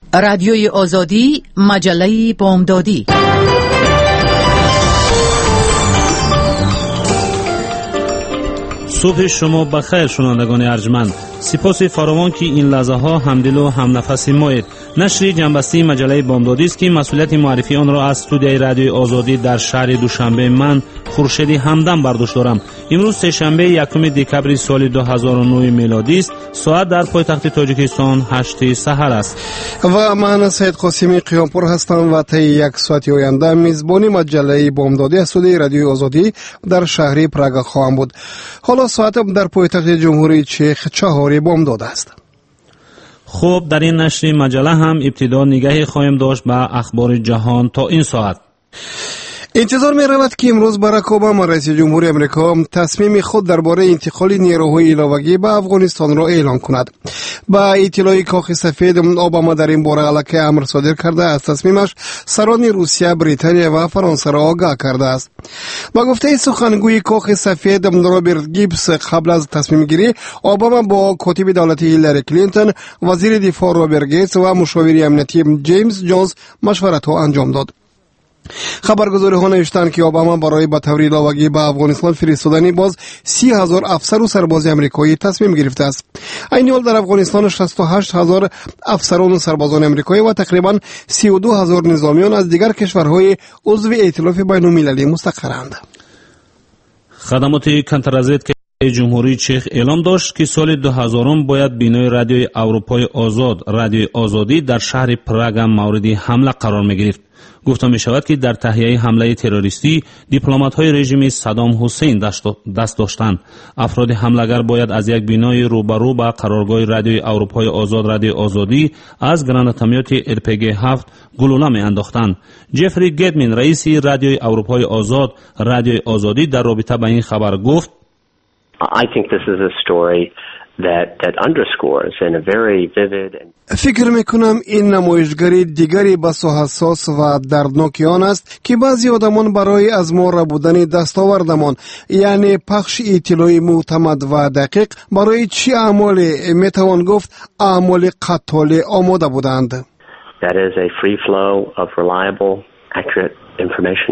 رادیوی آزادی، مجله بامدادی. صبح شما بخیر شنوندگان ارجمند. سپاس فراوان که این لحظه ها همدل و همنفس مایید. نشر جنبسته مجله بامدادی است که مسئولیت معرفی آن را از استودیوی رادیوی آزادی در شهر دوشنبه من خورشید همدم برداشت دارم. امروز سه‌شنبه 1 دکبر سال 2009 میلادی است. ساعت در پایتخت تاجیکستان 8 سحر است. و من سید قاسمی قیامپور هستم و طی یک ساعت آینده میزبانی مجله بامدادی استودیوی رادیوی آزادی در شهر پراگ خواهم بود. حالا ساعت در پایتخت جمهوری چک 4 بامداد است. خب در این نشر مجله هم ابتدا نگاهی خواهیم داشت به اخبار جهان تا این ساعت. انتظار می رود که امروز باراک اوباما رئیس جمهوری امریکا تصمیم خود درباره انتقال نیروهای علاوگی به افغانستان را اعلان کند. با اطلاع کاخ سفید، اوباما در این باره الکی امر صادر کرده از تصمیمش سران روسیه، بریتانیا و فرانسه را آگاه کرده است. با گفته سخنگوی کاخ سفید رابرت گیبز، قبل از تصمیم گیری اوباما با کاتب دولتی هیلاری کلینتون، وزیر دفاع رابرت گیتس و مشاور امنیتی جیمز جونز مشورت ها انجام داد. خبرگزاری ها نوشتند که اوباما برای به طور علاوگی به افغانستان فرستادن باز 30,000 افسر و سرباز امریکایی تصمیم گرفته است. این حال در افغانستان 68,000 افسران و سربازان امریکایی و تقریبا 32,000 نظامیان از دیگر کشورهای عضو ائتلاف بین‌المللی مستقرند. خدمات کنتررضد جمهوری چک اعلام داشت که سال 2000 باید بینای رادیوی اروپای آزاد، رادیوی آزادی در شهر پراگ مورد حمله قرار می گرفت. گفته می شود که در تهیه حمله تروریستی دیپلمات‌های رژیم صدام حسین دست داشتند. افراد حمله‌گر باید از یک بینای روبرو با قرارگاه رادیوی اروپای آزاد، رادیوی آزادی از گراناتومیات RPG 7 گلوله می انداختند. جفری گدمین، رئیس رادیوی اروپای آزاد، رادیوی آزادی، در رابطه با این خبر گفت: I think this is a story that underscores in a very vivid and فکر میکنم این نمایشگری دیگری بس و حساس و دردناک آن است که بعضی آدمان برای از ما ربودن دستاوردمان، یعنی پخش اطلاعی معتمد و دقیق برای چی اعمالی میتوان گفت اعمال قتالی آماده بودند. that is a free flow of reliable, accurate information.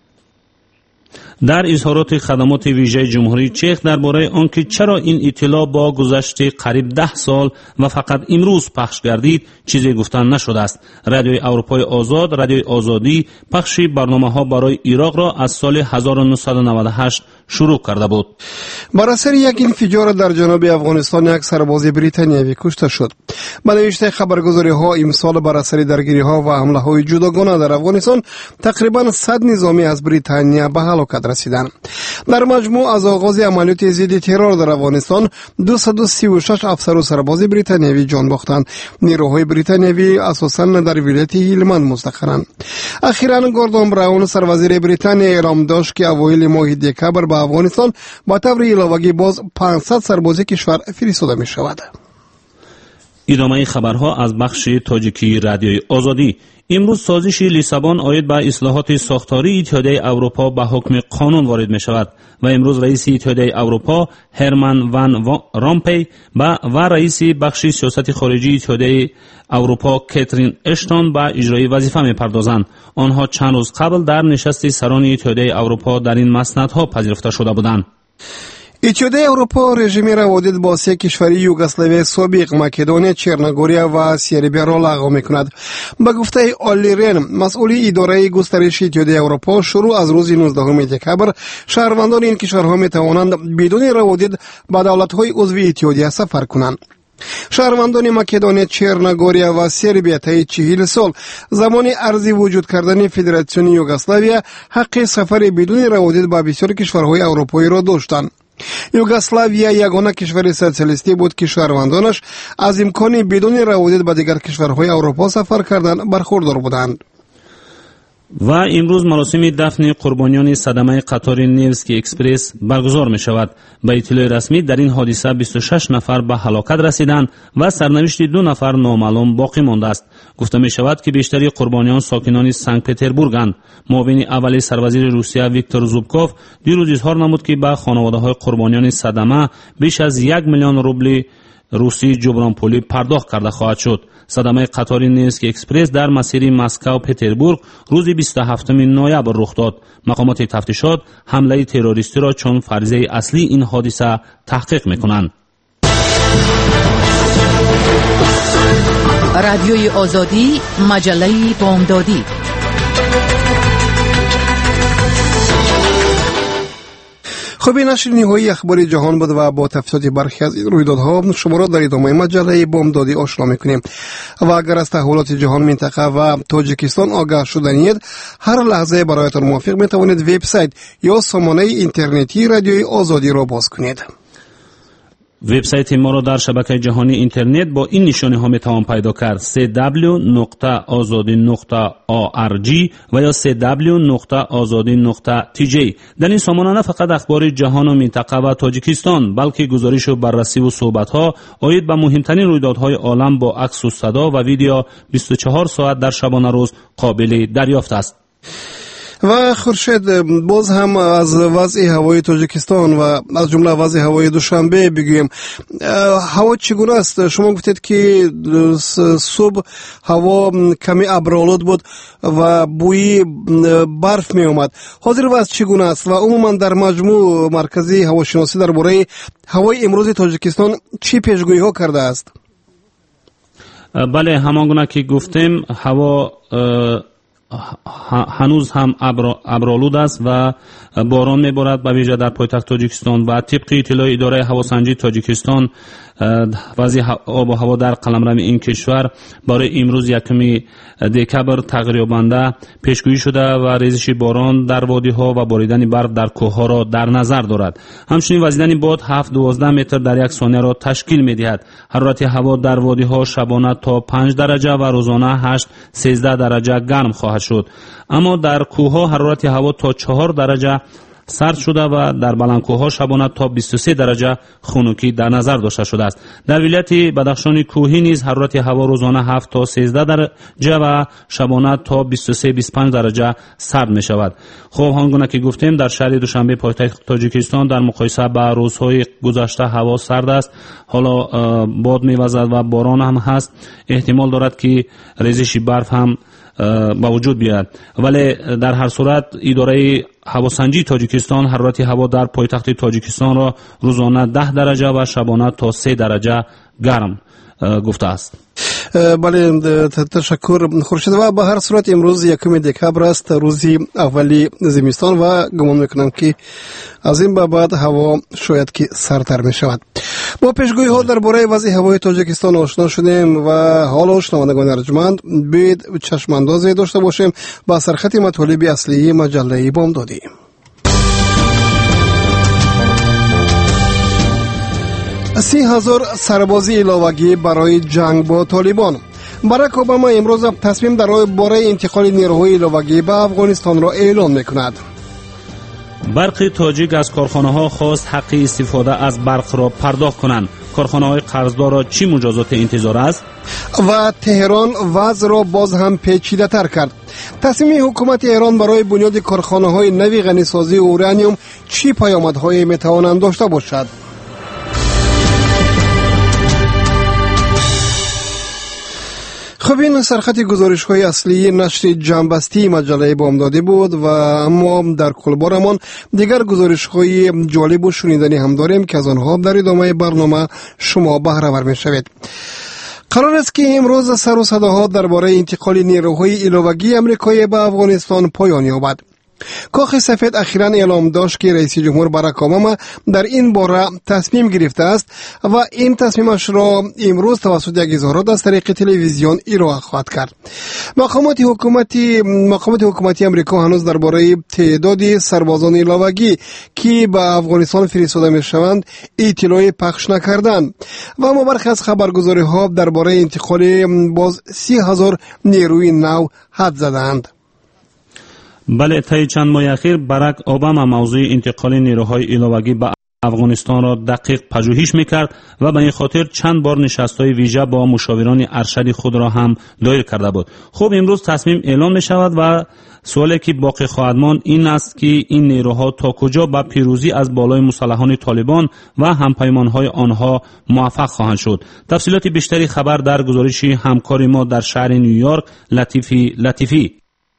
در اظهارات خدمات ویژه جمهوری چک درباره آنکه چرا این اطلاع با گذشت قریب 10 سال و فقط امروز پخش گردید چیزی گفتن نشده است. رادیوی اروپای آزاد، رادیوی آزادی پخش برنامه‌ها برای عراق را از سال 1998 شروع کرده بود. بر اثر یک انفجار در جنوب افغانستان یک سرباز بریتانیایی کشته شد. به نوشته خبرگزاری ها امسال بر اثر درگیری ها و حمله های جداگانه در افغانستان تقریبا 100 نظامی از بریتانیا به هلاکت رسیدند. در مجموع از آغاز عملیات ضد ترور در افغانستان 236 افسر و سرباز بریتانیایی جان باختند. نیروهای بریتانیایی اساساً در ولایت هلمند مستقرند. اخیراً گوردون براون، سروزیر بریتانیا، اعلام داشت که اوایل ماه دکبر به افغانستان با طور علاوگی باز 500 سرباز کشور فرستاده می شود. ادامه خبرها از بخش تاجیکی رادیوی آزادی. امروز سازش لیسابون عاید به اصلاحات ساختاری اتحادیه اروپا به حکم قانون وارد می شود و امروز رئیس اتحادیه اروپا هرمن وان رامپی و رئیس بخش سیاست خارجی اتحادیه اروپا کاترین اشتون به اجرای وظیفه می پردازند. آنها چند روز قبل در نشست سران اتحادیه اروپا در این مسندها پذیرفته شده بودند. اتحادیه اروپا رژیم روادید با 3 کشور یوگسلاوی سابق مکدونیا، چرنگوریا و سربیا را لغو می‌کند. به گفته آلی رن، مسئول اداره گسترش اتحادیه اروپا، شروع از روز 19 دکبر شهروندان این کشورها می‌توانند بدون روادید به دولت‌های عضو اتحادیه سفر کنند. شهروندان مکدونیا، چرنگوریا و سربیا طی 40 سال زمان ارزی وجود کردن فدراسیون یوگسلاوی حق سفر بدون روادید به بسیار کشورهای اروپایی را داشتند. یوگسلاویا یگانه کشور سوسیالیستی بود که شهروندانش از امکان بدون روادید به دیگر کشورهای اروپا سفر کردن برخوردار بودند. و امروز مراسم دفن قربانیان صدمه قطار نیوسکی اکسپرس برگزار می شود. به اطلاع رسمی در این حادثه 26 نفر به هلاکت رسیدند و سرنوشت 2 نفر نامعلوم باقی مانده است. گفته می شود که بیشتری قربانیان ساکنان سنت پتربورگند. معاون اول سروزیر روسیه ویکتور زوبکوف دیروز اظهار نمود که به خانواده های قربانیان صدمه بیش از 1 میلیون روبل روسی جبرانپولی پرداخت کرده خواهد شد. صدمه قطار نیست که اکسپرس در مسیر مسکو پتربورگ روز 27 نوامبر رخ داد. مقامات تفتیشات حمله تروریستی را چون فرضیه اصلی این حادثه تحقیق می‌کنند. رادیوی آزادی، مجله بامدادی. خب این نشر نهایی اخبار جهان بود و با تفصیلات برخی از این رویدادها شما را در ادامه مجله بامدادی آشنا میکنیم. و اگر از تحولات جهان، منطقه و تاجیکستان آگاه شدنید، هر لحظه برایتان موافق میتوانید وبسایت یا سامانه اینترنتی رادیوی آزادی را باز کنید. وبسایت ما را در شبکه جهانی اینترنت با این نشانه ها میتوان پیدا کرد: www.azadi.org و یا www.azadi.tj. در این سامانه نه فقط اخبار جهان و منطقه و تاجیکستان، بلکه گزارش و بررسی و صحبت ها آید به مهمترین رویدادهای عالم با عکس و صدا و ویدیو 24 ساعت در شبانه روز قابل دریافت است. و خورشید، باز هم از وضع هوای تاجیکستان و از جمله وضع هوای دوشنبه بگویم. هوا چگونه است؟ شما گفتید که صبح هوا کمی ابرآلود بود و بوی برف می اومد. حاضر وضع چگونه است و عموما در مجموع مرکزی هواشناسی درباره هوای امروز تاجیکستان چی پیشگویی ها کرده است؟ بله، همانگونه که گفتیم هوا هنوز هم ابرآلود است و باران میبارد به ویژه در پایتخت تاجیکستان و طبق اطلاع اداره هواسنجی تاجیکستان وضع آب و هوا در قلمرو این کشور برای امروز 1 دکبر تغییر یابنده پیشگویی شده و ریزش باران در وادی ها و باریدن برف در کوه ها را در نظر دارد. همچنین وزیدن باد 7-12 متر در یک ثانیه را تشکیل می‌دهد. حرارت هوا در وادی ها شبانه تا 5 درجه و روزانه 8-13 درجه گرم خواهد شد، اما در کوه ها حرارت هوا تا 4 درجه سرد شده و در بلندکوه‌ها شبانه تا 23 درجه خنکی در نظر داشته شده است. در ولایت بدخشان کوهی نیز حرارت هوا روزانه 7 تا 13 درجه و شبانه تا 23-25 درجه سرد می شود. خب همانگونه که گفتیم در شهر دوشنبه پایتخت تاجیکستان در مقایسه با روزهای گذشته هوا سرد است. حالا باد می‌وزد و باران هم هست. احتمال دارد که ریزش برف هم با وجود بیاد، ولی در هر صورت اداره هواسنجی تاجیکستان حرارت هوا در پایتخت تاجیکستان را روزانه 10 درجه و شبانه تا 3 درجه گرم گفته است. بله، تشکر خورشید. و به هر صورت امروز 1 دکبر است، روزی اولی زمستان و گمان میکنم که از این به بعد هوا شاید که سردتر می شود. با پیشگویی ها درباره وضع هوای تاجیکستان آشنا شدیم و حالا شنوندگان ارجمند بید چشم اندازی داشته باشیم با سرخط مطالب اصلی مجله بامدادی. 30,000 سربازی علاوگی برای جنگ با طالبان. باراک اوباما امروز تصمیم درباره انتقال نیروهای علاوگی به افغانستان را اعلام می‌کند. برخی تاجیک از کارخانه‌ها خواست حق استفاده از برق را پرداخت کنند. کارخانه‌های قرضدار را چی مجازات انتظار است؟ و تهران وضع را باز هم پیچیده‌تر کرد. تصمیم حکومت ایران برای بنیاد کارخانه‌های نوی غنیسازی اورانیوم چی پیامدهایی می‌تواند داشته باشد؟ خب این سرخط گزارش‌های اصلی نشر جنبستی مجله بامدادی بود و اما در کلبارمان دیگر گزارش‌های جالب و شنیدنی هم داریم که از آنها در ادامه برنامه شما بهره ور می‌شوید. قرار است که امروز سر و صداها درباره انتقال نیروهای علاوگی آمریکایی به افغانستان پایان یابد. کاخ سفید اخیراً اعلام داشت که رئیس جمهور باراک اوباما در این باره تصمیم گرفته است و این تصمیمش را امروز توسط یک اظهارات از طریق تلویزیون ارائه خواهد کرد. مقامات حکومتی آمریکا هنوز درباره تعداد سربازان علاوگی که به افغانستان فرستاده میشوند اطلاعی پخش نکردند و اما برخی از خبرگزاری‌ها درباره انتقال باز 30,000 نیروی نو حد زدند. بله، طی چند ماه اخیر باراک اوباما موضوع انتقال نیروهای علاوگی به افغانستان را دقیق پژوهش میکرد و به این خاطر چند بار نشست‌های ویژه با مشاوران ارشد خود را هم دایر کرده بود. خب امروز تصمیم اعلام می شود و سوالی که باقی خواهد ماند این است که این نیروها تا کجا به پیروزی از بالای مسلحان طالبان و همپیمانهای آنها موفق خواهند شد. تفصیلات بیشتری خبر در گزارش همکار ما در شهر نیویورک لطیفی.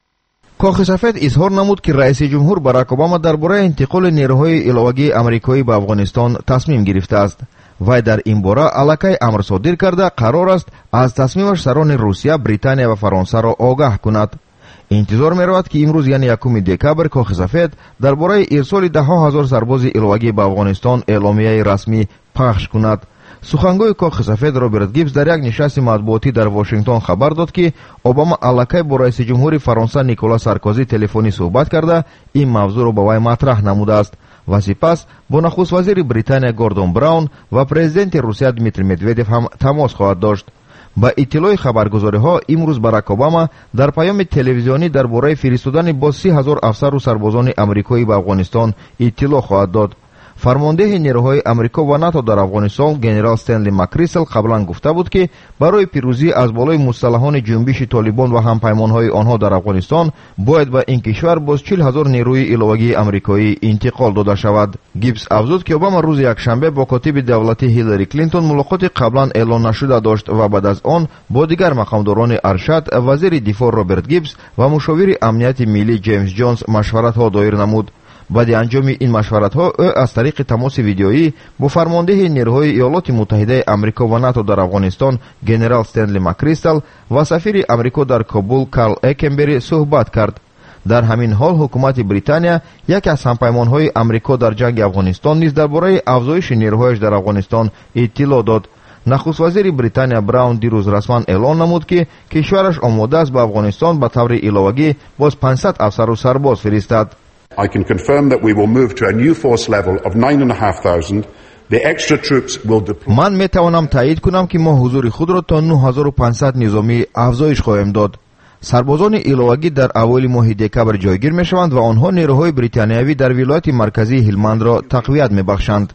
کاخ سفید اظهار نمود که رئیس جمهور باراک اوباما درباره انتقال نیروهای علاوگی آمریکایی به افغانستان تصمیم گرفته است. وی در این باره الکی امر صادر کرده قرار است از تصمیمش سران روسیه، بریتانیا و فرانسه را آگاه کند. انتظار می رود که امروز یعنی 1 دکبر کاخ سفید درباره ارسال 10,000 سرباز علاوگی به افغانستان اعلامیه رسمی پخش کند. سخنگوی کاخ سفید رابرت گیبز در یک نشست مطبوعاتی در واشنگتن خبر داد که اوباما الکی با رئیس جمهور فرانسه نیکولا سارکوزی تلفنی صحبت کرده این موضوع را به وی مطرح نموده است و سپس با نخست وزیر بریتانیا گوردون براون و پرزیدنت روسیه دمیتری مدودیف هم تماس خواهد داشت. با اطلاع خبرگزاری‌ها امروز باراک اوباما در پیام تلویزیونی درباره فرستادن با 30,000 افسر و سربازان آمریکایی به افغانستان اطلاع خواهد داد. فرمانده نیروهای آمریکا و ناتو در افغانستان گنرال استنلی مکریسل قبلا گفته بود که برای پیروزی از بالای مسلحان جنبش طالبان و همپیمانهای آنها در افغانستان باید به این کشور باز 40,000 نیروی علاوگی آمریکایی انتقال داده شود. گیبز افزود که اوباما روز یکشنبه با کاتب دولتی هیلاری کلینتون ملاقات قبلا اعلان نشده داشت و بعد از آن با دیگر مقامداران ارشد، وزیر دفاع رابرت گیبز و مشاور امنیت ملی جیمز جونز مشورت‌ها دایر نمود. بعد انجام این مشورت‌ها او از طریق تماس ویدیویی با فرمانده نیروهای ایالات متحده آمریکا و ناتو در افغانستان گنرال استنلی مکریسل و سفیر آمریکا در کابل کارل اکنبری صحبت کرد. در همین حال حکومت بریتانیا یکی از همپیمانهای آمریکا در جنگ افغانستان نیز درباره افزایش نیروهایش در افغانستان اطلاع داد. نخست وزیر بریتانیا براون دیروز رسما اعلان نمود که کشورش آماده است به افغانستان به طور علاوگی باز 500 افسر و سرباز فرستد. I can confirm that we will move to a new force level of 9,500. The extra troops will deploy. من می توانم تایید کنم که ما حضور خود را تا 9500 نظامی افزایش خواهیم داد. سربازان علاوگی در اوایل ماه دکبر جایگیر می شوند و آنها نیروهای بریتانیایی در ولایت مرکزی هلمند را تقویت می بخشند.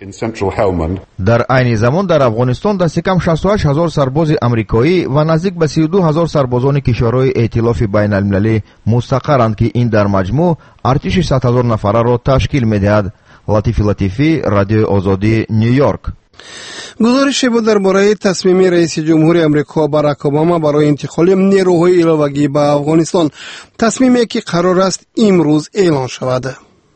در عین زمان در افغانستان دست کم 68,000 سرباز آمریکایی و نزدیک به 32,000 سربازان کشورهای ائتلاف بین المللی مستقرند که این در مجموع ارتش 100,000 نفره را تشکیل می دهد. لطیفی، رادیو آزادی، نیویورک. گزارشی بود درباره تصمیم رئیس جمهور آمریکا باراک اوباما برای انتقال نیروهای علاوگی به افغانستان، تصمیمی که قرار است امروز اعلان شود.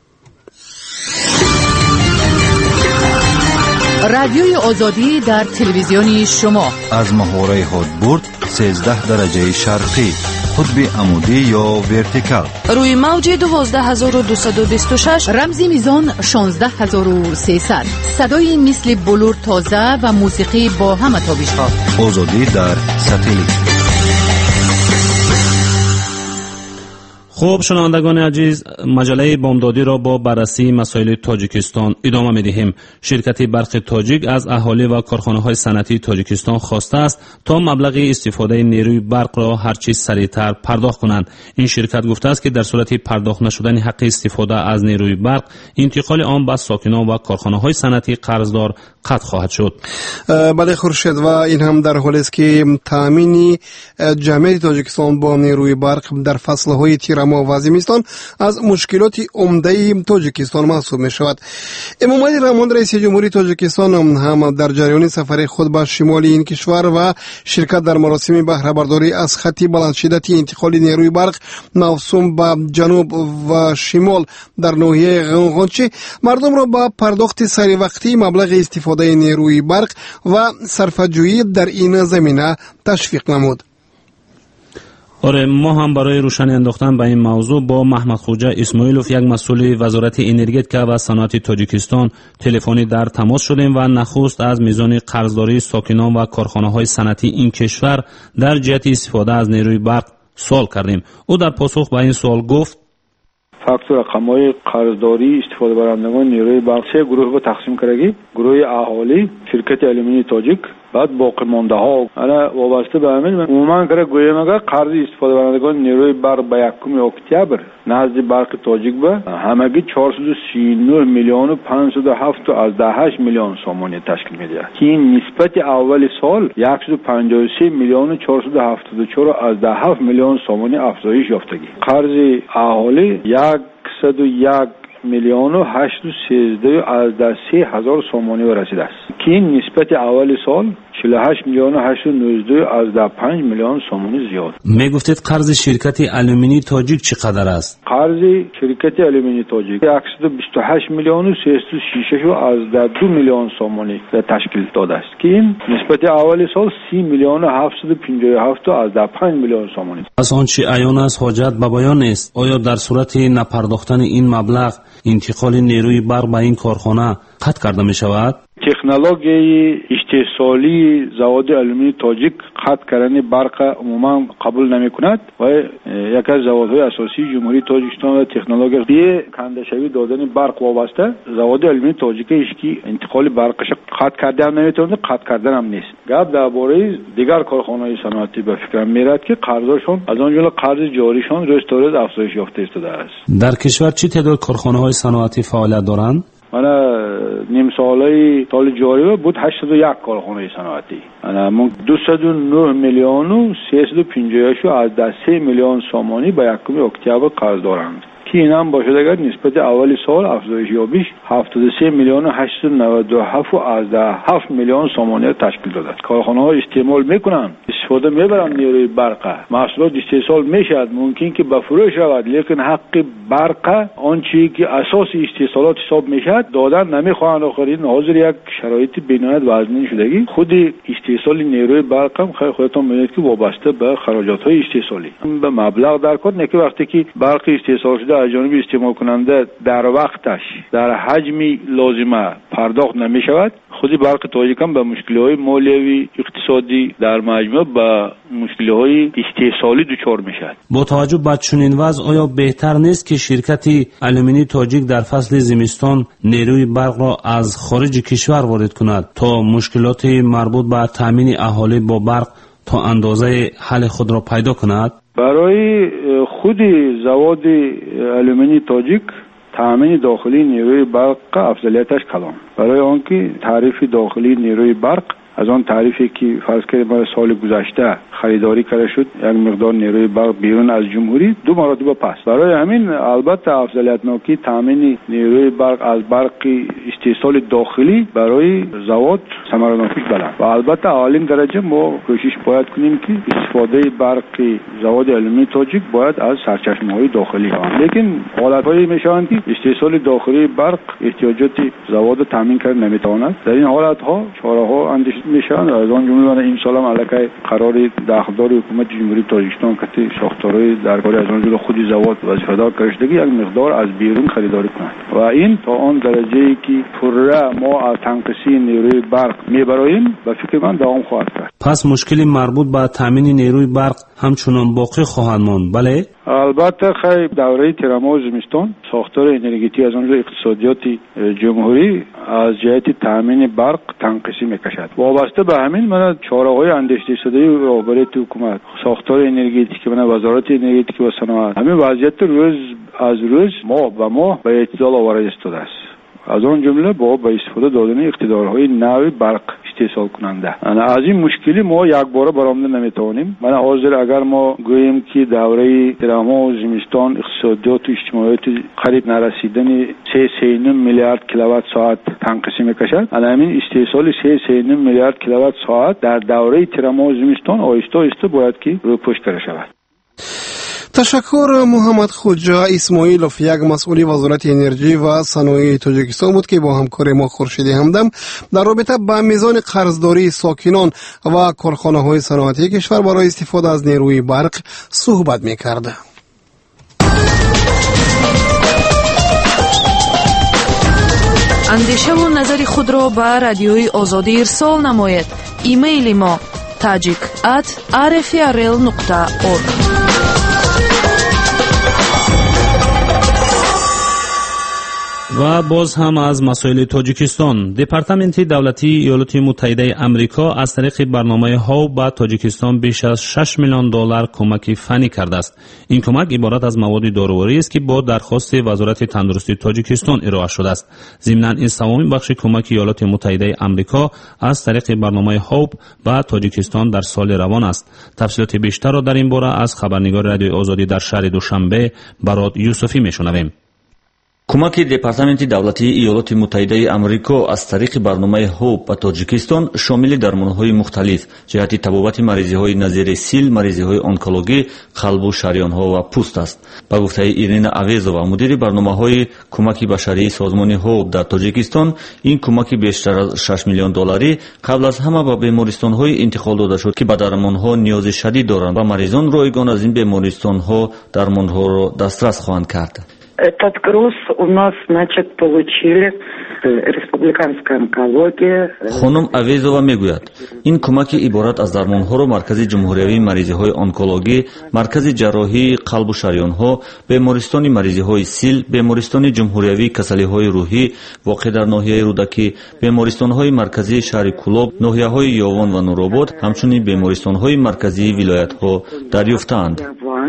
رادیوی آزادی در تلویزیون شما از محوره هادبورد 13 درجه شرقی، قطب عمودی یا ورتیکال، روی موج 12226، رمزی میزان 16300، صدای مثل بلور تازه و موسیقی با همه تابش‌ها. آزادی در ساتلیت. خوب شنوندگان عزیز، مجله بامدادی را با بررسی مسائل تاجیکستان ادامه می‌دهیم. شرکت برق تاجیک از اهالی و کارخانه‌های صنعتی تاجیکستان خواسته است تا مبلغ استفاده نیروی برق را هرچه سریعتر پرداخت کنند. این شرکت گفته است که در صورت پرداخت نشدن حق استفاده از نیروی برق، انتقال آن به ساکنان و کارخانه‌های صنعتی قرضدار قطع خواهد شد. بله خورشید، و این هم در حالی است که تامین جامعه تاجیکستان با نیروی برق در فصل‌های تیر و زمستان از مشکلات عمده تاجیکستان محسوب می شود. امام علی رحمان رئیس جمهوری تاجیکستان هم در جریان سفر خود به شمال این کشور و شرکت در مراسم بهره برداری از خط بلند شدتی انتقال نیروی برق موسوم به جنوب و شمال در ناحیه غنچه مردم را با پرداخت سری وقتی مبلغ استفاده نیروی برق و صرفه‌جویی در این زمینه تشویق نمود. آره، ما هم برای روشنی انداختن به این موضوع با محمد خوجا اسماعیلوف، یک مسئول وزارت انرژی و صنعت تاجیکستان، تلفنی در تماس شدیم و نخست از میزان قرضداری ساکنان و کارخانه‌های صنعتی این کشور در جهت استفاده از نیروی برق سوال کردیم. او در پاسخ به این سوال گفت: فاکتور رقم‌های قرضداری استفاده برندگان نیروی برق سه گروه به تقسیم کردگی: گروه اهالی، شرکت آلومینی تاجیک، بعد باقی مانده ها انا وابسته به همین عموما که گویم اگر قرض استفاده برندگان نیروی برق به 1 اکتبر نزد برق تاجیک به همگی 439 میلیون و 507 میلیون سومانی تشکیل میده که این نسبت اول سال 153 میلیون و 474 میلیون سومانی افزایش یافتگی. قرض اهالی 101 میلیون و 813 هزار سومانی رسیده است که این نسبت اول سال 48 میلیون و 819 میلیون سومانی زیاد. میگفتید قرض شرکت آلومینی تاجیک چقدر است؟ قرض شرکت آلومینی تاجیک 128 میلیون و 362 میلیون سومانی تشکیل داده است که این نسبت اول سال 30 میلیون و 757 میلیون سومانی. از آنچه عیان است حاجت به بیان است. آیا در صورت نپرداختن این مبلغ انتقال نیروی برق به این کارخانه قطع کرده می شود؟ تکنولوژی استحصالی زواد آلومینی تاجیک قطع کردن برق عموما قبول نمی کند و یک از زوادهای اساسی جمهوری تاجیکستان و تکنولوژی به کندشوی دادن برق وابسته زواد آلومینی تاجیک اشکی انتقال برقش قطع کرده هم نمیتونه، قطع کردن هم نیست. گپ درباره دیگر کارخانه‌های صنعتی به فکرم میرد که قرضشون از آن جمله قرض جاریشان روز تا روز افزایش یافته است. در کشور چه تعداد کارخانه‌های صنعتی فعالیت دارند؟ نیم ساله سال جاری بود 81 کارخانه صنعتی. من 209 میلیون و 353 میلیون سومانی به 1 اکتبر قرض دارند که این هم باشد اگر نسبت اول سال افزایش یابیش 73 میلیون و 897 میلیون سومانی تشکیل داده. کارخانه ها استعمال میکنن، استفاده میبرن نیروی برق، محصولات استحصال میشد، ممکن که به فروش رود، لیکن حق برق آنچه که اساس استحصالات حساب میشد دادن نمیخواهند. آخرین حاضر یک شرایط بینایت وزنی شدگی خود استحصال نیروی برق هم خودتون میدونید که وابسته به خراجات های استحصالی به مبلغ در کار نه که وقتی که برق استحصال شده از جانب استعمال کننده در وقتش در حجمی لازمه پرداخت نمی شود، خودی برق تاجیک هم به مشکل‌های مالیوی اقتصادی در مجموع به مشکل‌های استحصالی دچار میشد. با توجه به چنین وضع آیا بهتر نیست که شرکت آلومینی تاجیک در فصل زمستان نیروی برق را از خارج کشور وارد کند تا مشکلات مربوط به تامین اهالی با برق تا اندازه حل خود را پیدا کند؟ برای خود زواد آلومینی تاجیک تامین داخلی نیروی برق افضلیتش کلان. برای آنکه تعریف داخلی نیروی برق از آن تعریفی که فرض کنید سال گذشته خریداری کرده شد یک مقدار نیروی برق بیرون از جمهوری 2 مرتبه پس. برای همین البته افضلیتناکی تامین نیروی برق از برق استحصال داخلی برای زواد ثمره‌ناکیش بلند و البته اولین درجه ما کوشش باید کنیم که استفاده برق زواد آلومینی تاجیک باید از سرچشمه‌های داخلی هم، لیکن حالت‌هایی میشوند که استحصال داخلی برق احتیاجات زواد تامین کرد نمیتواند. در این حالت‌ها چاره‌ها اندیشیده میشوند. از آن جمله این سال هم علاقه قرار داخلدار حکومت جمهوری تاجیکستان که ساختارهای درباره از آن جمله خودی زواد وظیفه‌دار کردگی یک مقدار از بیرون خریداری کنند و این تا آن درجه‌ای که پره ما از تنقیصی نیروی برق میبراییم به فکر من دوام خواهد کرد. پس مشکلی مربوط به تامین نیروی برق همچنان باقی خواهد ماند؟ بله البته خیلی دوره ترما زمستان ساختار انرژیتی از آن اقتصادیات جمهوری از جهت تامین برق تنقیصی میکشد. وابسته به همین من چاره‌های اندیشیده شده رهبری حکومت ساختار انرژیتیک من وزارت انرژیتیک و صنعت همین وضعیت روز از روز ماه به ماه به اعتدال آورده است. از آن جمله با استفاده دادن اقتدارهای نوی برق استحصال کننده. از این مشکلی ما یک باره برآمده نمیتوانیم. من حاضر اگر ما گوییم که دوره ترما و زمستان اقتصادیات و اجتماعیات قریب نرسیدن 3.9 میلیارد کیلووات ساعت تنقیصی میکشد، همین استحصال 3.9 میلیارد کیلووات ساعت در دوره ترما و زمستان آهسته آهسته باید که روی پشت کرده شود. تشکر. محمد خوجا اسماعیلوف یک مسئول وزارت انرژی و صنایع تاجیکستان بود که با همکار ما خورشید همدم در رابطه با میزان قرضداری ساکنان و کارخانه‌های صنعتی کشور برای استفاده از نیروی برق صحبت می‌کرد. اندیشه و نظر خود را به رادیوی آزادی ارسال نماید. ایمیل ما tajik@rfrl.org. و باز هم از مسائل تاجیکستان. دپارتمنت دولتی ایالات متحده آمریکا از طریق برنامه هاو به تاجیکستان بیش از 6 میلیون دلار کمک فنی کرده است. این کمک عبارت از مواد دارویی است که با درخواست وزارت تندرستی تاجیکستان ارائه شده است. ضمناً این سومین بخش کمک ایالات متحده آمریکا از طریق برنامه هاو به تاجیکستان در سال روان است. تفصیلات بیشتر را در این باره از خبرنگار رادیوی آزادی در شهر دوشنبه براد یوسفی میشنویم. کمک دپارتمنت دولتی ایالات متحده آمریکا از طریق برنامه هوب به تاجیکستان شامل درمانهای مختلف جهت تبابت مریضی‌های نظیر سیل، مریضی‌های онкологی، قلب و شریان‌ها و پوست است. با گفته ایرینا اویزова، مدیر برنامه‌های کمک بشری سازمان هوب در تاجیکستان، این کمک بیشتر از 6 میلیون دلاری قبل از همه به بیمارستان‌های انتقال داده شد که به درمان‌ها نیاز شدید دارند و مریضان رایگان از این بیمارستان‌ها درمان‌ها را دسترس خواهند کرد. Этот груз у нас, значит, получили республиканская онкология. خانم اویزова میگوید این کمک عبارت از درمان‌ها را مرکز جمهوریوی مریضی‌های онкологی، مرکز جراحی قلب و شریان‌ها، بیمارستان مریضی‌های سیل، بیمارستان جمهوریوی کسلی‌های روحی واقع در ناحیه رودکی، بیمارستان‌های مرکزی شهر کولاب، ناحیه‌های یاوان و نورآباد، همچنین بیمارستان‌های مرکزی ولایت‌ها دریافتند.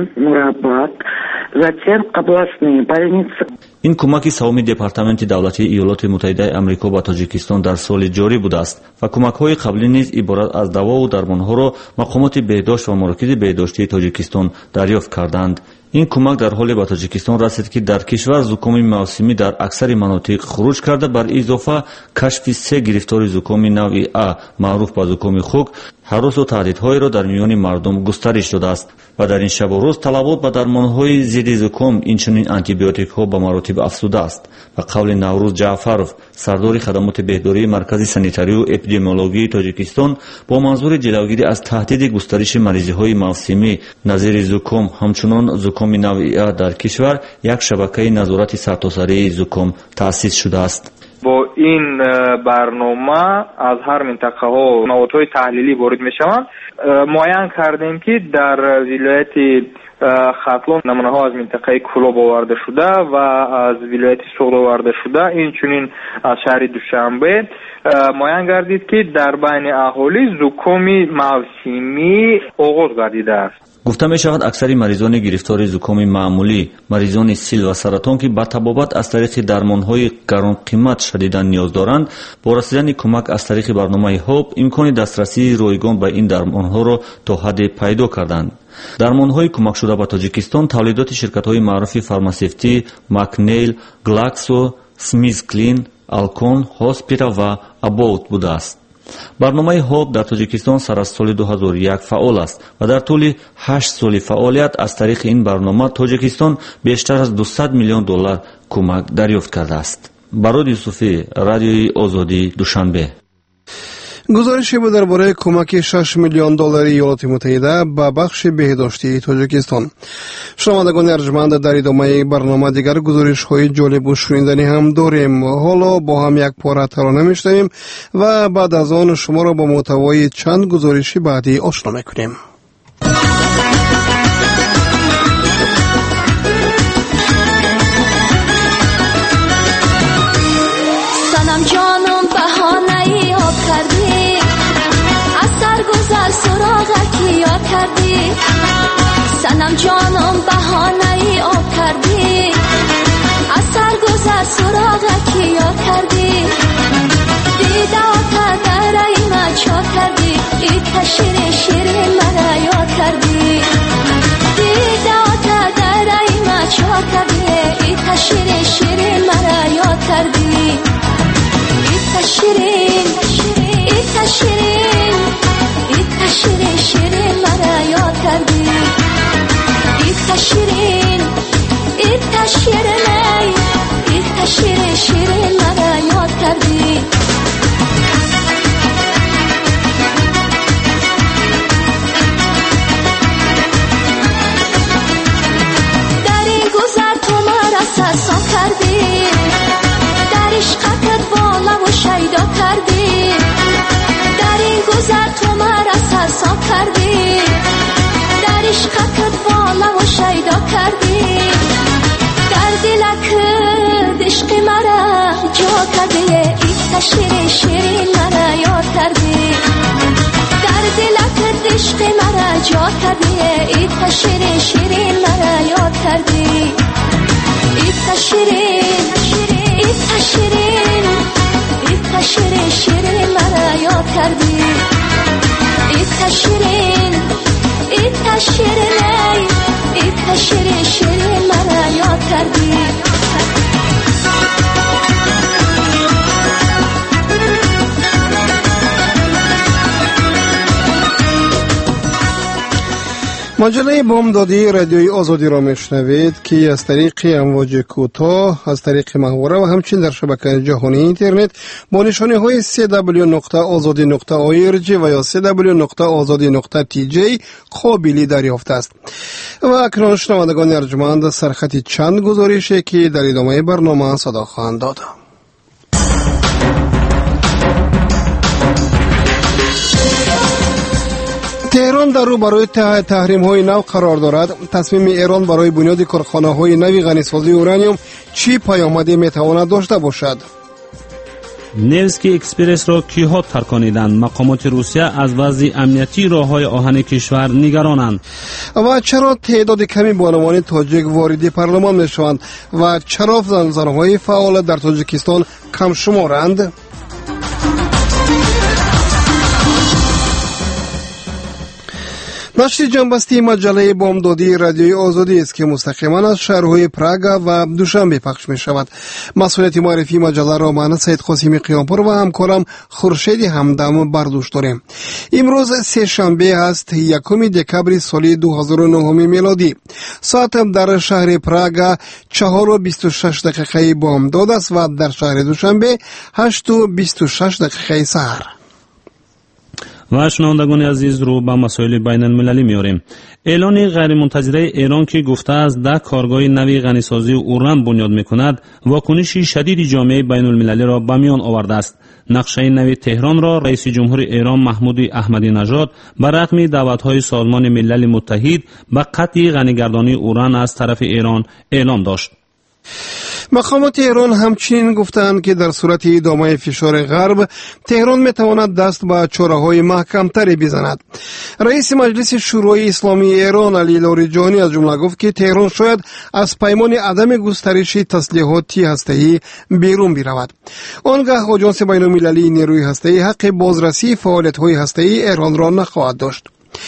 این کمک سوم دپارتمنت دولتی ایالات متحده آمریکا به تاجیکستان در سال جاری بوده است و کمک‌های قبلی نیز عبارت از دوا و درمان‌ها را مقامات بهداشت و مراکز بهداشتی تاجیکستان دریافت کردند. این کمک در حالی به تاجیکستان رسید که در کشور زکام موسمی در اکثر مناطق خروج کرده، بر اضافه کشف 3 گرفتار زکام نوع ا معروف به زکام خوک، هراس و تهدیدهای را در میان مردم گسترش داده است و در این شب و روز طلبات به درمان‌های ضد زکام اینچنین آنتیبیوتیک‌ها به مراتب افزوده است. و قول نوروز جعفرов، سردار خدمات بهداری مرکز سانیتاری و اپیدمیولوژی تاجیکستان، با منظور جلوگیری از تهدید گسترش مریضی‌های موسمی نظیر زکام همچنان زکام نوع ا در کشور یک شبکه نظارت سرتاسری زکام تأسیس شده است. با این برنامه از هر منطقه ها موادهای تحلیلی وارد می شوند. معین کردیم که در ولایت خاطلون نمونه ها از منطقه کولاب آورده شده و از ولایت سوغد آورده شده. این چنین از شهر دوشنبه معین گردید که در بین اهالی زکام موسمی آغاز گردیده است. گفته می شود اکثر مریضان گرفتار زکام معمولی، مریضان سیل و سرطان که با تبابت از طریق درمان‌های گران قیمت شدیداً نیاز دارند، با رسیدن کمک از طریق برنامه هوب امکان دسترسی رایگان به این درمان‌ها را تا حد پیدا کردند. درمان‌های کمک شده به تاجیکستان تولیدات شرکت‌های معروف فارماسیوتی مکنیل، گلاکسو، سمیزکلین، آلکون، هاسپیتا و ابوت بوده است. برنامه هوب در تاجیکستان سر از سال 2001 فعال است و در طول 8 سال فعالیت از طریق این برنامه تاجیکستان بیشتر از 200 میلیون دلار کمک دریافت کرده است. براد یوسفی، رادیوی آزادی، دوشنبه. گزارشی بود درباره کمک 6 میلیون دلاری ایالات متحده به بخش بهداشتی تاجیکستان. شنوندگان ارجمند، در ادامه برنامه دیگر گزارش‌های جالب و شنیدنی هم داریم. حالا با هم یک پاره ترانه میشنویم و بعد از آن شما را با محتوای چند گزارشی بعدی آشنا میکنیم. سنم جانم بهانه‌ای آب کردی، از سرگذر سراغکی یاد کردی. سنم جانم بهانه‌ای آب کردی، از سرگذر سراغکی یاد کردی. دیده آتا در اینا چا کردی، ای کشیر شیرین مرا یاد کردی. دیده آتا در اینا چا کردی، ای کشیر شیرین مرا یاد کردی. شیرین ایتا شیرین ایتا شیرین شیرین مرا یاد کردی. ایتا شیرین ایتا شیرین ایتا شیرین شیرین مرا یاد کردی. در این گذر تو مرا سرسام کردی، در عشقت بالا و شیدا کردی. در این گذر تو مرا سرسام کردی، در عشقت بالا و شیدا کردی. در دلت عشق مرا کردی، ایتا شیرین شیرین مرا یاد کردی. در دلت عشق مرا جا کردی، ایتا شیرین شیرین مرا یاد کردی. ایتا شیرین ایتا شیرین ایتا شیرین شیرین مرا یاد کردی. ایتا شیرین ایتا شیرین ایتا شیرین شیرین مرا یاد کردی. مجله بامدادی رادیوی آزادی را میشنوید که از طریق امواج کوتاه، از طریق محوره و همچنین در شبکه جهانی اینترنت با نشانه های www.azadi.org و یا www.azadi.tj قابلی دریافت است. و اکنون شنوندگان ارجمند سرخط چند گزارشی که در ادامه برنامه صدا خواهند داد. تهران در رو برای تحریم های نو قرار دارد. تصمیم ایران برای بنیاد کارخانه های نوی غنیسازی اورانیوم چی پیامدی میتواند داشته باشد؟ نیوزکی اکسپرس را کیها ترکانیدند؟ مقامات روسیه از وضع امنیتی راههای آهن کشور نگرانند. و چرا تعداد کمی بانوان تاجیک وارد پارلمان میشوند و چرا زنهای فعال در تاجیکستان کم شمارند؟ نشر جنبستی مجله بامدادی رادیوی آزادی است که مستقیما از شهرهای پراگ و دوشنبه پخش می شود. مسئولیت معرفی مجله را من سید قاسمی قیامپور و همکارم خورشید همدم بر دوش داریم. امروز سه شنبه است، 1 دکبر سال 2009 میلادی. ساعت در شهر پراگ 4:26 بامداد است و در شهر دوشنبه 8:26 سحر. و شنوندگان عزیز رو به مسائل بین المللی میاریم. اعلان غیرمنتظره ایران که گفته است 10 کارگاه نوی غنیسازی اوران بنیاد میکند، واکنشی شدید جامعه بین المللی را به میان آورده است. نقشه نوی تهران را رئیس جمهور ایران محمود احمدی نژاد به رغم دعوت‌های سازمان ملل متحد به قطع غنیگردانی اوران از طرف ایران اعلام داشت. مقامات ایران همچنین گفتند که در صورت ادامه فشار غرب، تهران میتواند دست به چاره‌های محکم‌تری بزند. رئیس مجلس شورای اسلامی ایران علی لاریجانی از جمله گفت که تهران شاید از پیمان عدم گسترش تسلیحات هسته‌ای بیرون برود. آنگاه آژانس بین‌المللی نیروی هسته‌ای حق بازرسی فعالیت‌های هسته‌ای ایران را نخواهد داشت.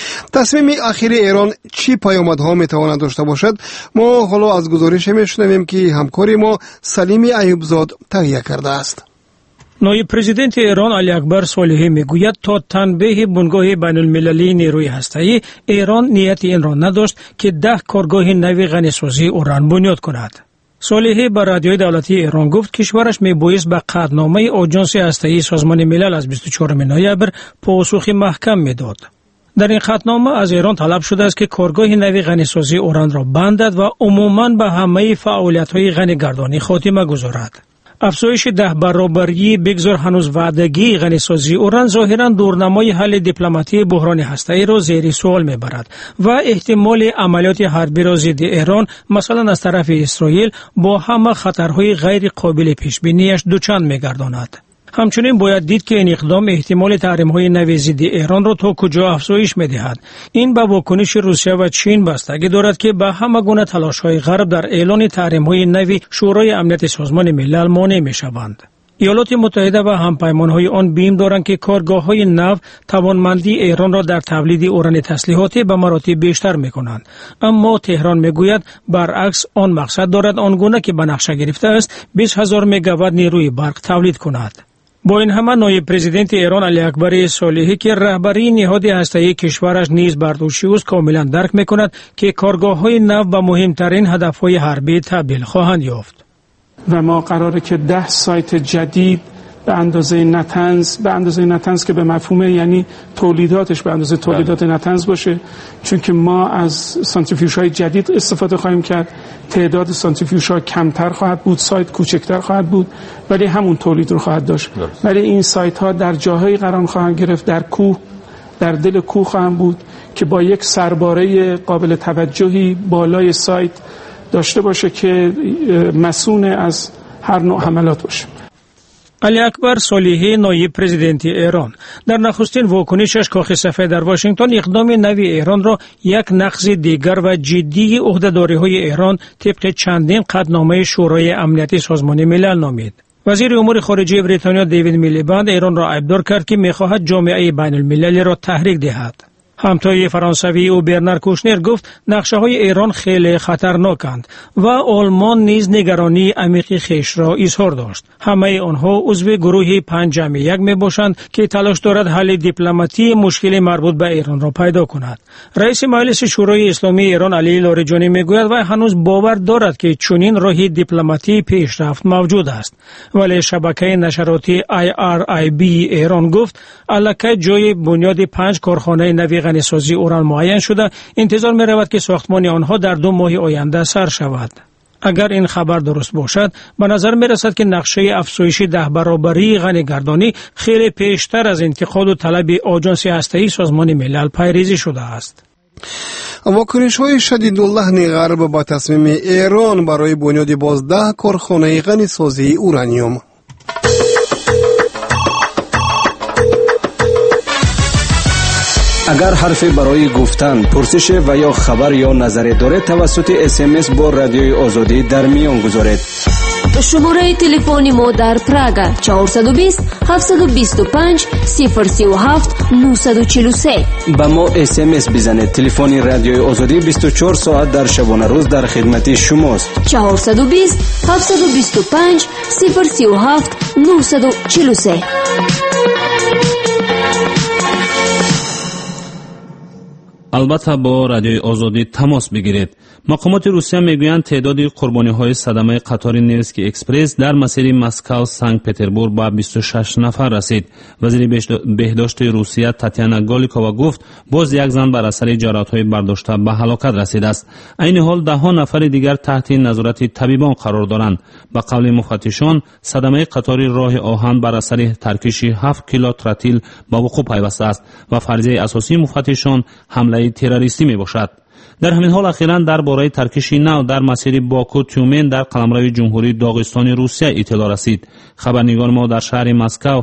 تصمیم اخیر ایران چی پیامدها میتواند داشته باشد؟ ما حالا از گزارش میشنویم که همکاری ما سلیم ایوبزاد تهیه کرده است. نایب پرزیدنت ایران علی اکبر صالحی میگوید تا تنبیه بنگاه بین المللی نیروی هسته‌ای، ایران نیت این را نداشت که 10 کارگاه نوی غنیسازی اوران بنیاد کند. صالحی بر رادیوی دولتی ایران گفت کشورش میبایست به قطعنامه آژانس هسته‌ای سازمان ملل از 24 نوامبر پاسخ محکم میداد. در این خطنامه از ایران طلب شده است که کارگاه نوی غنیسازی اوران را بندد و عموماً به همه فعالیت‌های غنیگردانی خاتمه گذارد. افزایش 10 برابری بگذار هنوز وعدگی غنیسازی اوران ظاهراً دورنمای حل دیپلماتی بحران هسته‌ای را زیر سوال میبرد و احتمال عملیات حربی را ضد ایران مثلا از طرف اسرائیل با همه خطرهای غیر قابل پیش بینیش دوچند میگرداند. همچنین باید دید که این اقدام احتمال تحریم‌های نوی ضد ایران را تا کجا افزایش می‌دهد. این به واکنش روسیه و چین بستگی دارد که به همه گونه تلاش‌های غرب در اعلان تحریم‌های نوی شورای امنیت سازمان ملل مانع می‌شوند. ایالات متحده و همپیمان‌های آن بیم دارند که کارگاه‌های نو توانمندی ایران را در تولید اوران تسلیحاتی به مراتب بیشتر می‌کنند، اما تهران می‌گوید برعکس آن مقصد دارد آنگونه که به نقشه گرفته است 20,000 مگاوات نیروی برق تولید کند. با این همه نایب پرزیدنت ایران علی اکبر صالحی که رهبری نهاد هسته‌ای کشورش نیز برداشته است کاملا درک می‌کند که کارگاه‌های نو به مهمترین هدف‌های حربی تبدیل خواهند یافت. و ما قراره که 10 سایت جدید به اندازه نتنز که به مفهوم یعنی تولیداتش به اندازه تولیدات نتنز باشه، چون که ما از سانتریفیوژهای جدید استفاده خواهیم کرد. تعداد سانتریفیوژها کمتر خواهد بود، سایت کوچکتر خواهد بود، ولی همون تولید رو خواهد داشت. ولی این سایت ها در جاهایی قرار خواهند گرفت، در کوه، در دل کوه خواهند بود که با یک سرباره قابل توجهی بالای سایت داشته باشه که مسئول از هر نوع حملات باشه. علی اکبر صالحی نایب پرزیدنت ایران در نخستین واکنشش کاخ سفید در واشنگتن اقدام نوی ایران را یک نقض دیگر و جدی عهده‌داری‌های ایران طبق چندین قطعنامه شورای امنیتی سازمان ملل نامید. وزیر امور خارجه بریتانیا دیوید میلیبند ایران را عیبدار کرد که می‌خواهد جامعه بین‌المللی را تحریک دهد. همتای فرانسوی او برنار کوشنر گفت نقشه‌های ایران خیلی خطرناکند و آلمان نیز نگرانی عمیق خیش را اظهار داشت. همه آنها عضو گروه 5+1 میباشند که تلاش دارد حل دیپلماتی مشکل مربوط به ایران را پیدا کند. رئیس مجلس شورای اسلامی ایران علی لاریجانی میگوید و هنوز باور دارد که چنین راه دیپلماتی پیشرفت موجود است. ولی شبکه نشراتی IRIB ایران گفت الکی جای بنیاد 5 کارخانه نوی غنیسازی اوران معین شده، انتظار می رود که ساختمان آنها در 2 ماه آینده سر شود. اگر این خبر درست باشد، به نظر می رسد که نقشه افزایش 10 برابری غنیگردانی خیلی پیشتر از انتقاد و طلب آژانس هسته‌ای سازمان ملل پیریزی شده است. واکنش‌های شدیداللحن غرب با تصمیم ایران برای بنیاد 12 کارخانه غنیسازی اورانیوم. اگر حرفی برای گفتن، پرسش و یا خبر یا نظری دارید توسط SMS با رادیوی آزادی در میان گذارید. شماره تلفن ما در پراگ 420 725 037 943. با ما SMS بزنید. تلفن رادیوی آزادی 24 ساعت در شبانه روز در خدمت شماست. 420 725 037 943. البته با رادیوی آزادی تماس بگیرید. مقامات روسیه میگویند تعداد قربانی‌های صدمه قطار نیوسکی اکسپرس در مسیر مسکو سنت پترزبورگ به 26 نفر رسید. وزیر بهداشت روسیه تاتیانا گالیکووا گفت باز یک زن بر اثر جراحت‌های برداشته به هلاکت رسیده است. این حال ده ها نفر دیگر تحت نظارت طبیبان قرار دارند. به قول مفتشان صدمه قطار راه آهن بر اثر ترکش 7 کیلو تراتیل به وقوع پیوسته است و فرضیه اساسی مفتشان حمله تروریستی می باشد. در همین حال اخیراً درباره ترکش نو در مسیر باکو تیومن در قلمرو جمهوری داغستان روسیه اطلاع رسید. خبرنگار ما در شهر مسکو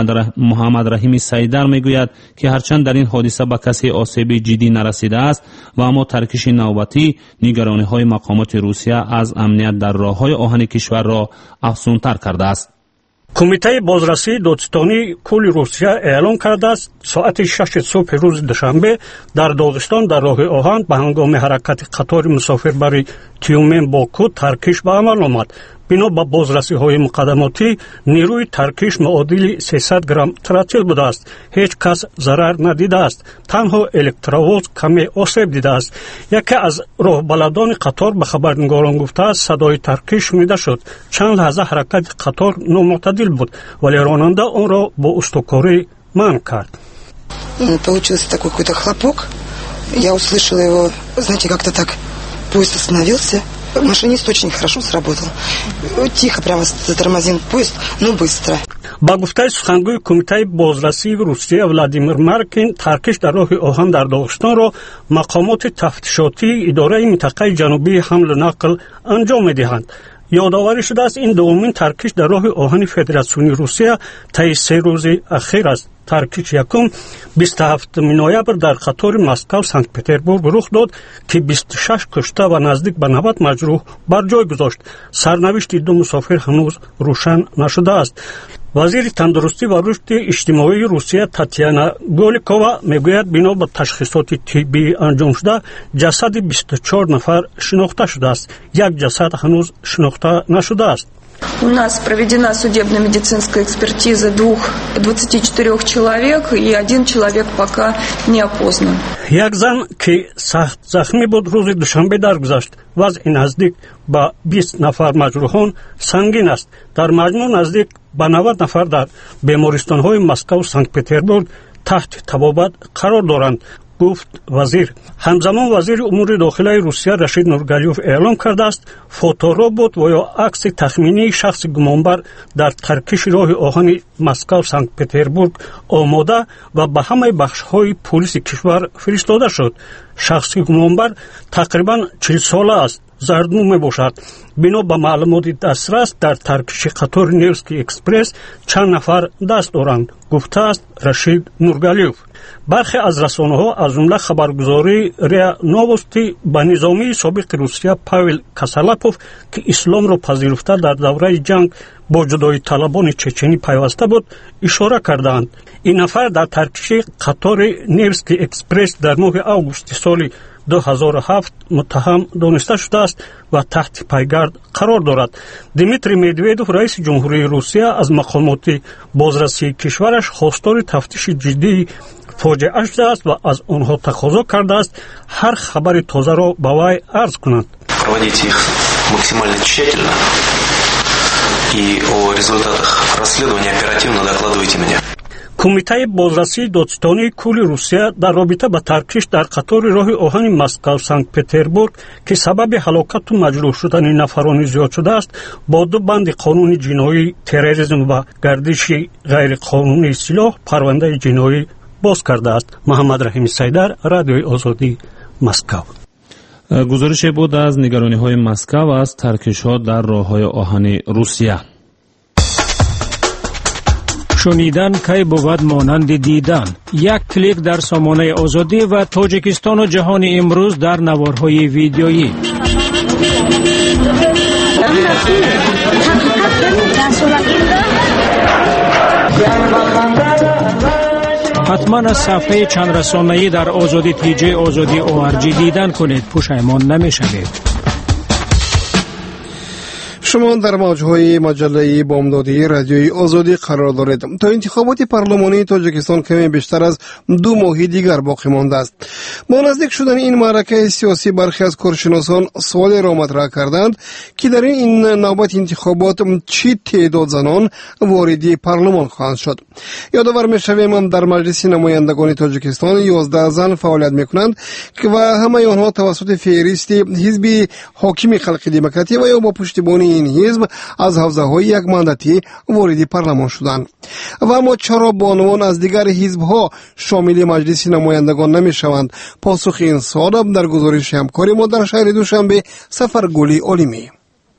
محمد رحیم سیدر میگوید که هرچند در این حادثه به کسی آسیب جدی نرسیده است و اما ترکش نوبتی نگرانی‌های مقامات روسیه از امنیت در راه‌های آهن کشور را افزونتر کرده است. کمیته بازرسی دادستانی کل روسیه اعلام کرده است ساعت 6 صبح روز دوشنبه در داغستان در راه آهن به هنگام حرکت قطار مسافربری تیومن باکو ترکش به عمل آمد. بنا به بازرسی های مقدماتی نیروی ترکش معادل 300 گرم تراتیل بوده است. هیچ کس ضرر ندیده است. تنها الکترووز کمی آسیب دیده است. یکی از راهبلدان قطار به خبرنگاران گفته است صدای ترکش شنیده شد. چند لحظه حرکت قطار نامعتدل بود ولی راننده آن را با استوکاری منع کرد. Получился такой какой-то хлопок. Я услышала его, знаете, как-то так поезд остановился. Машинист очень хорошо сработал. Тихо прямо затормозил поезд, но быстро. با گفته سخنگوی کمیته بازرسی روسیه ولادیمیر مارکین ترکش در راه آهن در داغستان را مقامات تفتیشاتی اداره منطقه جنوبی حمل و نقل انجام می‌دهند. یادآوری شده است این دومین ترکش در راه آهن فدراسیون روسیه طی 3 روز اخیر است. ترکش یکم 27 نوامبر در قطار مسکو سنت پترزبورگ رخ داد که 26 کشته و نزدیک به 90 مجروح بر جای گذاشت. سرنوشت 2 مسافر هنوز روشن نشده است. وزیر تندرستی و رشد اجتماعی روسیه تاتیانا گالیکووا میگوید بنا به تشخیصات طبی انجام شده جسد 24 نفر شناخته شده است. یک جسد هنوز شناخته نشده است. У нас проведена судебно-медицинская экспертиза 24 человек, и 1 человек пока не опознан. یک زن که سخت زخمی بود روز دوشنبه درگذشت. وضع نزدیک به 20 نفر مجروحان سنگین است. در مجموع نزدیک به 90 نفر در بیمارستان‌های مسکو و سنت پترزبورگ تحت طبابت قرار دارند. گفت وزیر. همزمان وزیر امور داخلی روسیه رشید نورگالیوف اعلام کرده است فوتورobot و یا عکس تخمینی شخص گمانبر در ترکش راه آهن مسکو سنت پترزبورگ آماده و به همه بخش‌های پلیس کشور فرستاده شد. شخص گمانبر تقریباً 40 ساله است. зардну мебошад. бино ба маълумоти дастрас дар таркиши қатори Невский экспресс чанд нафар даст доранд, гуфтааст Рашид Нургалиев. бархе аз расонаҳо аз ҷумла хабаргузории РИА Новости ба низомии собиқи Русия Павел Касалапов ки исломро пазируфта дар давраи ҷанг бо ҷудоиталабони чеченӣ пайваста буд ишора карданд. ин нафар дар таркиши қатори Невский экспресс дар моҳи августи соли 2007 муттаҳам дониста шудааст ва таҳти пайгард қарор дорад. Дмитрий Медведев, раиси ҷумҳурии Русия, аз мақомоти бозрасии кишвараш хостори тафтиши ҷиддии фоҷиа шудааст ва аз онҳо тақозо кардааст ҳар хабари тозаро ба вай арз кунанд. Проводите их максимально тщательно и о результатах расследования оперативно докладывайте мне. кумитаи бозрасии додстонии кӯли Русия дар робита ба таркиш дар қатори роҳи оҳани Москав Санкт Петербург ки сабаби ҳалокату маҷрӯҳ шудани нафарони зиёд шудааст, бо ду банди қонуни ҷиноӣ терроризм ва гардиши ғайриқонунии силоҳ парвандаи ҷиноӣ боз кардааст. Муҳаммад Раҳими Сайдар, Радиои Озодӣ, Москав. гузорише буд аз нигарониҳои Москав аз таркишҳо дар роҳҳои оҳани Русия. шунидан кай бувад монанди дидан. як клик дар сомонаи озодӣ ва Тоҷикистону ҷаҳони имрӯз дар наворҳои видеоӣ. ҳатман аз сафҳаи чандрасонаӣ дар озоди тиҷаи озоди ORG дидан кунед, пушаймон намешавед. شما در موجهای مجله بامدادی رادیوی آزادی قرار دارید. تا انتخابات پارلمانی تاجیکستان کمی بیشتر از 2 ماه دیگر باقی مانده است. با نزدیک شدن این معرکه سیاسی برخی از کارشناسان سوال را مطرح کردند که در این نوبت انتخابات چی تعداد زنان واردی پارلمان خواهند شد. یادآور می‌شویم در مجلس نمایندگان تاجیکستان 11 زن فعالیت می‌کنند و همه آنها توسط فهرست حزب حاکم خلق دموکراتی و یا با پشتیبانی این حزب از حوزه‌های یک مانداتی وارد پارلمان شدند. و اما چرا بانوان از دیگر حزب‌ها شامل مجلس نمایندگان نمی‌شوند؟ پاسخ این سوال در گزارش همکاری ما در شهر دوشنبه سفرگلی علیمی.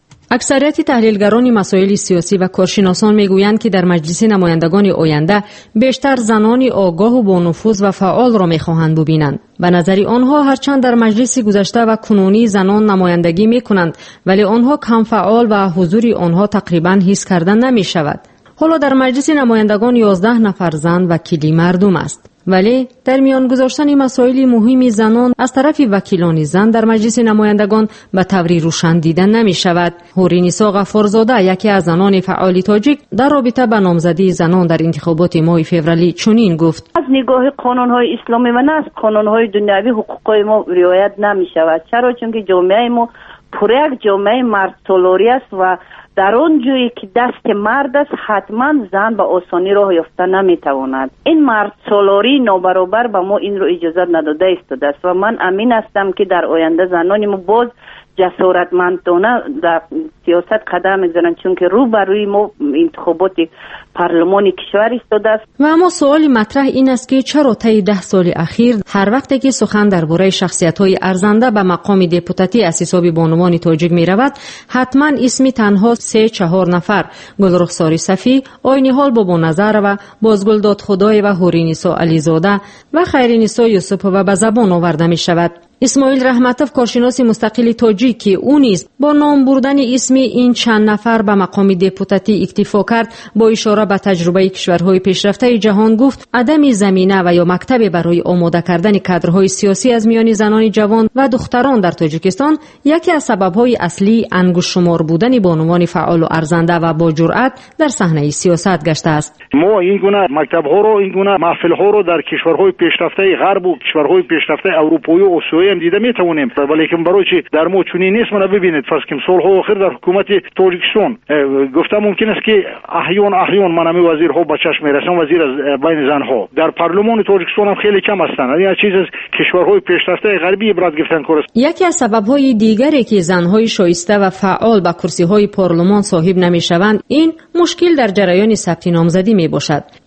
اکثریت تحلیلگران مسائل سیاسی و کارشناسان میگویند که در مجلس نمایندگان آینده بیشتر زنان آگاه و با نفوذ و فعال را میخواهند ببینند. به نظر آنها هرچند در مجلس گذشته و کنونی زنان نمایندگی میکنند، ولی آنها کم فعال و حضور آنها تقریبا حس کردن نمیشود. حالا در مجلس نمایندگان 11 نفر زن وکیل مردم است. ولی در میان گذاشتن مسائل مهم زنان از طرف وکیلان زن در مجلس نمایندگان به طوری روشن دیدن نمی شود. هورینیسا غفارزاده، یکی از زنان فعال تاجیک، در رابطه با نامزدی زنان در انتخابات ماه فوریه چنین گفت: از نگاه قانون‌های اسلامی و نه از قانون‌های دنیوی حقوق ما رعایت نمی شود. چرا؟ چون که جامعه ما پر یک جامعه مرد سالاری است و در اون جایی که دست مرد است حتما زن به آسانی راه یافته نمیتواند. این مرد سالاری نابرابر به ما این رو اجازه نداده ایستاده است و من امین هستم که در آینده زنان ما باز جسارتمندانه در سیاست قدم می‌زنند، چون که روبروی ما انتخابات پارلمان کشور ایستاده است. و اما سوال مطرح این است که چرا طی 10 سال اخیر هر وقت که سخن درباره شخصیت‌های ارزنده به مقام دپوتاتی از حساب بانوان تاجیک می‌رود، حتما اسم تنها 3-4 نفر، گلرخساری صفی، آینی‌حال بابا نظر و بازگل دادخدای و هورینیسا علیزاده و خیرینیسا یوسفova به زبان آورده می‌شود. اسماعیل رحمتوف، کارشناس مستقل تاجیک که او نیز با نام بردن اسم این چند نفر به مقام دپوتاتی اکتفا کرد، با اشاره به تجربه کشورهای پیشرفته جهان گفت عدم زمینه و یا مکتب برای آماده کردن کادرهای سیاسی از میان زنان جوان و دختران در تاجیکستان یکی از سبب‌های اصلی انگشت شمار بودن بانوان فعال و ارزنده و با جرأت در صحنه سیاست گشته است. ما این گونه مکتب‌ها رو، این گونه محفل‌ها رو در کشورهای پیشرفته غرب و کشورهای پیشرفته اروپایی و آسیایی هم دیده میتونیم، ولی که برای چی در ما چنین نیست؟ من ببینید فرض کنیم سال‌ها اخیر در حکومت تاجیکستان گفتم ممکن است که احیان منمی وزیرها به چشم میرسن، وزیر از بین زنها در پارلمان تاجیکستان هم خیلی کم هستند. این چیز از کشورهای پیشرفته غربی عبرت گرفتن کار است. یکی از سبب‌های دیگری که زن‌های شایسته و فعال به کرسی‌های پارلمان صاحب نمی‌شوند، این مشکل در جریان ثبت نامزدی میباشد.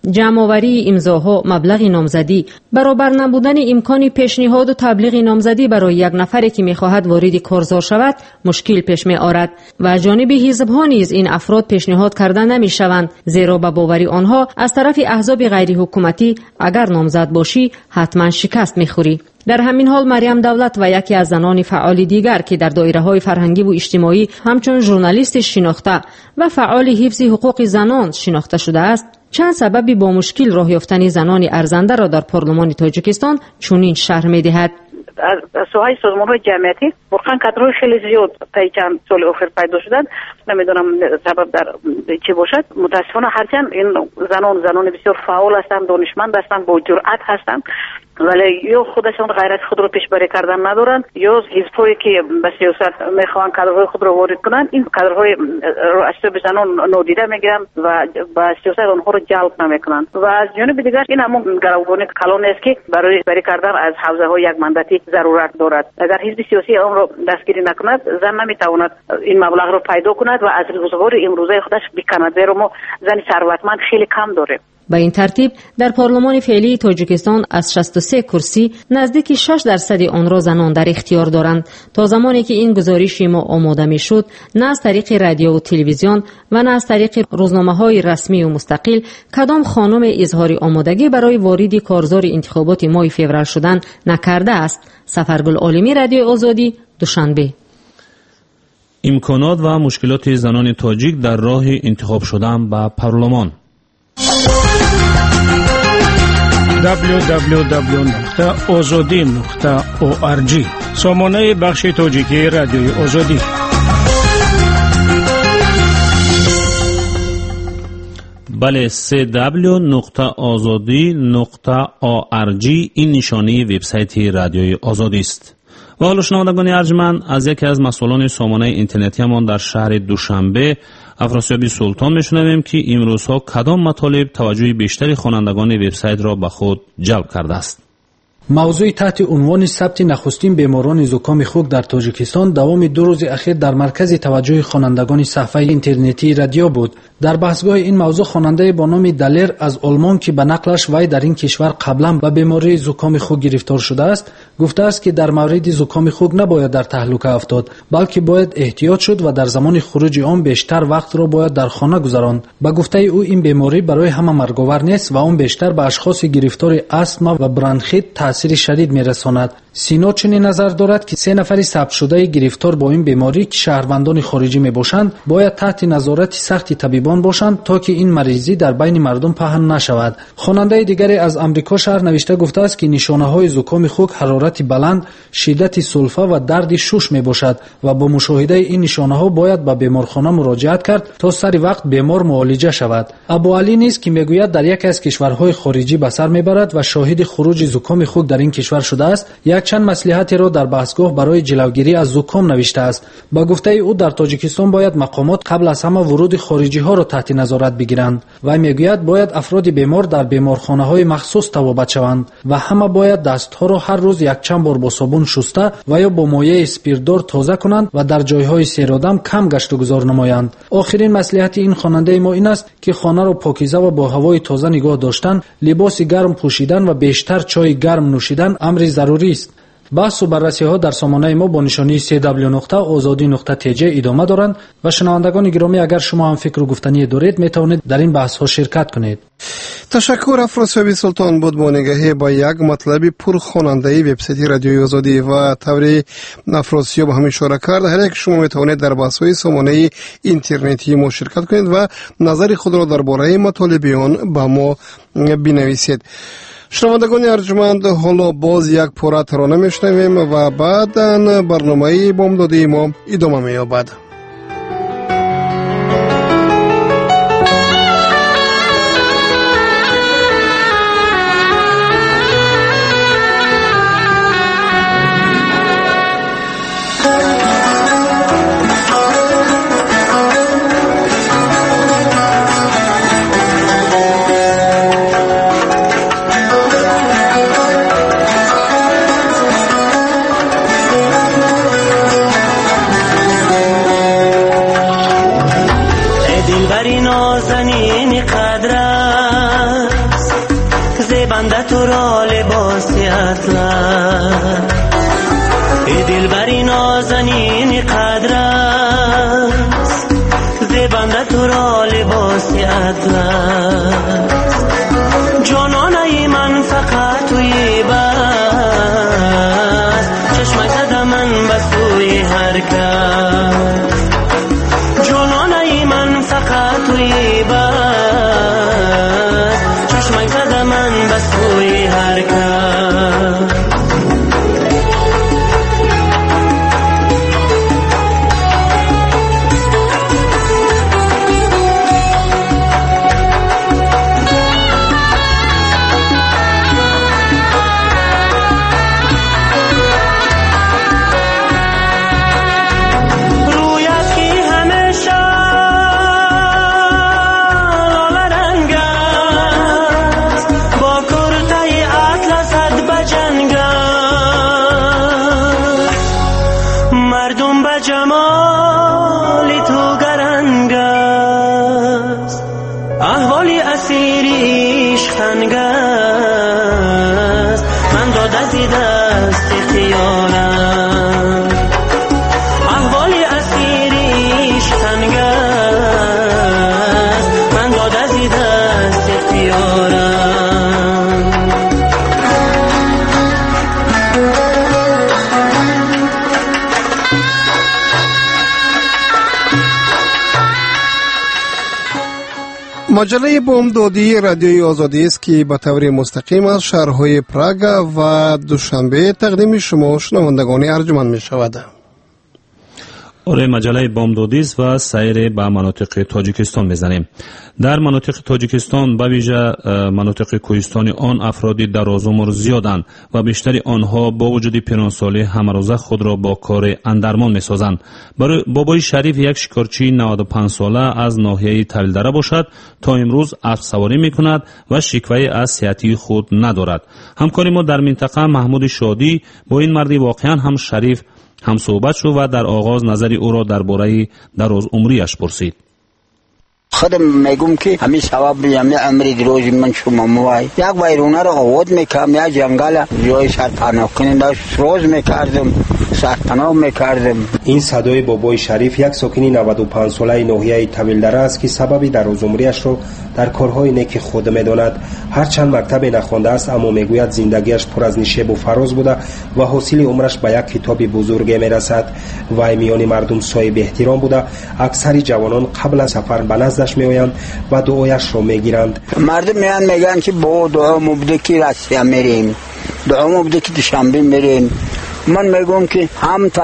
جمع‌آوری امضاها، مبلغ نامزدی، برابر نبودن امکان پیشنهاد و تبلیغ نامزدی برای یک نفری که می‌خواهد وارد کارزار شود مشکل پیش می‌آورد و از جانب حزب‌ها نیز این افراد پیشنهاد کرده نمی‌شوند، زیرا به باوری آنها از طرف احزاب غیر حکومتی اگر نامزد باشی حتما شکست می‌خوری. در همین حال مریم دولت و یکی از زنان فعال دیگر که در دایره‌های فرهنگی و اجتماعی همچون ژورنالیست شناخته و فعال حفظ حقوق زنان شناخته شده است، چند سببی با مشکل راه یافتن زنان ارزنده را در پارلمان تاجیکستان چنین شرح می‌دهد. از سوهای سازمان‌های جمعیتی واقعا کادرهای خیلی زیاد تا چند سال اخیر پیدا شدن. نمیدونم سبب در چی باشد. متاسفانه هرچند این زنان بسیار فعال هستند، دانشمند هستند، با جرأت هستند، ولی یا خودشان غیرت خود رو پیشبری کردن ندارند یا حزب‌هایی که به سیاست میخوان کادرهای خود رو وارد کنند این کادرهای رو از سوی زنان نادیده میگیرند و به سیاست آنها رو جلب نمیکنند. و از جانب دیگر این همون گروگانی کلان است که برای بری کردن از حوزه‌های یک مانداتی ضرورت دارد. اگر حزب سیاسی آن رو دستگیری نکند زن نمیتواند این مبلغ رو پیدا کند و از روزگار امروزه خودش بکند، زیرا ما زن ثروتمند خیلی کم داریم. به این ترتیب در پارلمان فعلی تاجیکستان از 63 کرسی نزدیک 6% آن را زنان در اختیار دارند. تا زمانی که این گزارش ما آماده می شد نه از طریق رادیو و تلویزیون و نه از طریق روزنامه‌های رسمی و مستقل کدام خانم اظهار آمادگی برای وارد کارزار انتخابات ماه فوریه شدن نکرده است. سفرگل عالمی، رادیو آزادی، دوشنبه. امکانات و مشکلات زنان تاجیک در راه انتخاب شدن به پارلمان. www.azadi.org سامانه بخش تاجیکی رادیوی آزادی. بله، www.azadi.org این نشانی وبسایت رادیوی آزادی است. و حالا شنوندگان ارجمند، از یکی از مسئولان سامانه اینترنتی همان در شهر دوشنبه افراسیاب سلطان میشنویم که امروزها کدام مطالب توجه بیشتری خوانندگان وبسایت را به خود جلب کرده است. موضوع تحت عنوان ثبت نخستین بیماران زکام خوک در تاجیکستان دوام 2 روز اخیر در مرکز توجه خوانندگان صفحه اینترنتی رادیو بود. در بحثگاه این موضوع خواننده با نام دلر از آلمان که به نقلش وی در این کشور قبلا به بیماری زکام خوک گرفتار شده است گفته است که در مورد زکام خوک نباید در تهلکه افتاد، بلکه باید احتیاط شد و در زمان خروج آن بیشتر وقت را باید در خانه گذراند. به گفته او این بیماری برای همه مرگاور نیست و آن بیشتر به اشخاص گرفتار آسما و برانخیت تاثیر شدید میرساند. سینا چنین نظر دارد که 3 نفر ثبت شده گرفتار با این بیماری که شهروندان خارجی میباشند باید تحت نظارت سخت طبیبان باشند تا که این مریضی در بین مردم پهن نشود. خواننده دیگری از امریکا شهر نوشته گفته است که نشانه‌های زکام خوک حرارت بلند، شدت سلفه و درد شش میباشد و با مشاهده این نشانه‌ها باید به بیمارخانه مراجعت کرد تا سری وقت بیمار معالجه شود. ابو علی نیز که میگوید در یکی از کشورهای خارجی به سر میبرد و شاهد خروج زکام خوک در این کشور شده است، چند مصلحتی را در بحثگاه برای جلوگیری از زکام نوشته است. با گفته او در تاجیکستان باید مقامات قبل از همه ورود خارجی ها را تحت نظارت بگیرند و میگوید باید افراد بیمار در بیمارخانه های مخصوص توابت شوند و همه باید دست ها را هر روز یک چند بار با صابون شسته و یا با مایع اسپریدار تازه کنند و در جایهای سیرادم کم گشت و گذار نمایند. آخرین مصلحت این خواننده ما این است که خانه را پاکیزه و با هوای تازه نگاه داشتن، لباس گرم پوشیدن و بیشتر چای گرم نوشیدن امر ضروری است. بحث و بررسی ها در سامانه ما با نشانی www.azadi.tj ادامه دارند و شنوندگان گرامی اگر شما هم فکر و گفتنی دارید می توانید در این بحث ها شرکت کنید. تشکر. افراسیاب سلطان بود با نگاهی با یک مطلب پرخواننده وبسایت رادیوی آزادی و طوری افراسیاب هم اشاره کرد. هر یک شما می توانید در بحث های سامانه اینترنتی ما شرکت کنید و نظر خود را درباره مطالب آن با ما بنویسید. شنوندگان ارجمند، حالا باز یک پاره ترانه میشنویم و بعداً برنامه بامدادی ما ادامه می‌یابد. دلبری نازنین قدر است زیبنده تو را لباس اطلس جانانه من فقط توی بس چشمک زده من به سوی هر کس جانانه من فقط توی بس چشمک زده من به سوی هر کس مجله بامدادی رادیوی آزادی است که به طور مستقیم از شهرهای پراگ و دوشنبه تقدیم شما شنوندگان ارجمند می شود. مجله بامدادی است و سیر به مناطق تاجیکستان میزنیم. در مناطق تاجیکستان به ویژه مناطق کوهستانی آن افرادی درازعمر زیادند و بیشتری آنها با وجود پیرانسالی همروزه خود را با کار اندرمان میسازند. بابای شریف یک شکارچی 95 ساله از ناحیه طویلدره باشد تا امروز اسب سواری میکند و شکوه از صحتی خود ندارد. همکاری ما در منطقه محمود شادی با این مردی واقعا هم شریف هم صحبت شد و در آغاز نظری او را درباره دراز عمریش پرسید. خودم میگم که همین ثواب همین عمری دراز من شما موای یک ویرونه را آورد میکردم یک جنگل جای سرپناه کننده روز میکردم سرپناه میکردم. این صدای بابای شریف یک ساکنی 95 ساله ناحیه طویلدره است که سبب دراز عمریش را در کارهای نیک خود میداند. هرچند مکتب نخوانده است اما میگوید زندگیش پر از نشیب و فراز بوده و حاصل عمرش به یک کتاب بزرگ میرسد. و میان مردم صاحب احترام بوده. اکثر جوانان قبل از سفر به نزدش میآیند و دعایش را میگیرند. مردم میگن که با دعا مبده که رسیا میریم، دعا مبده که دوشنبه میریم. من میگم که هم تا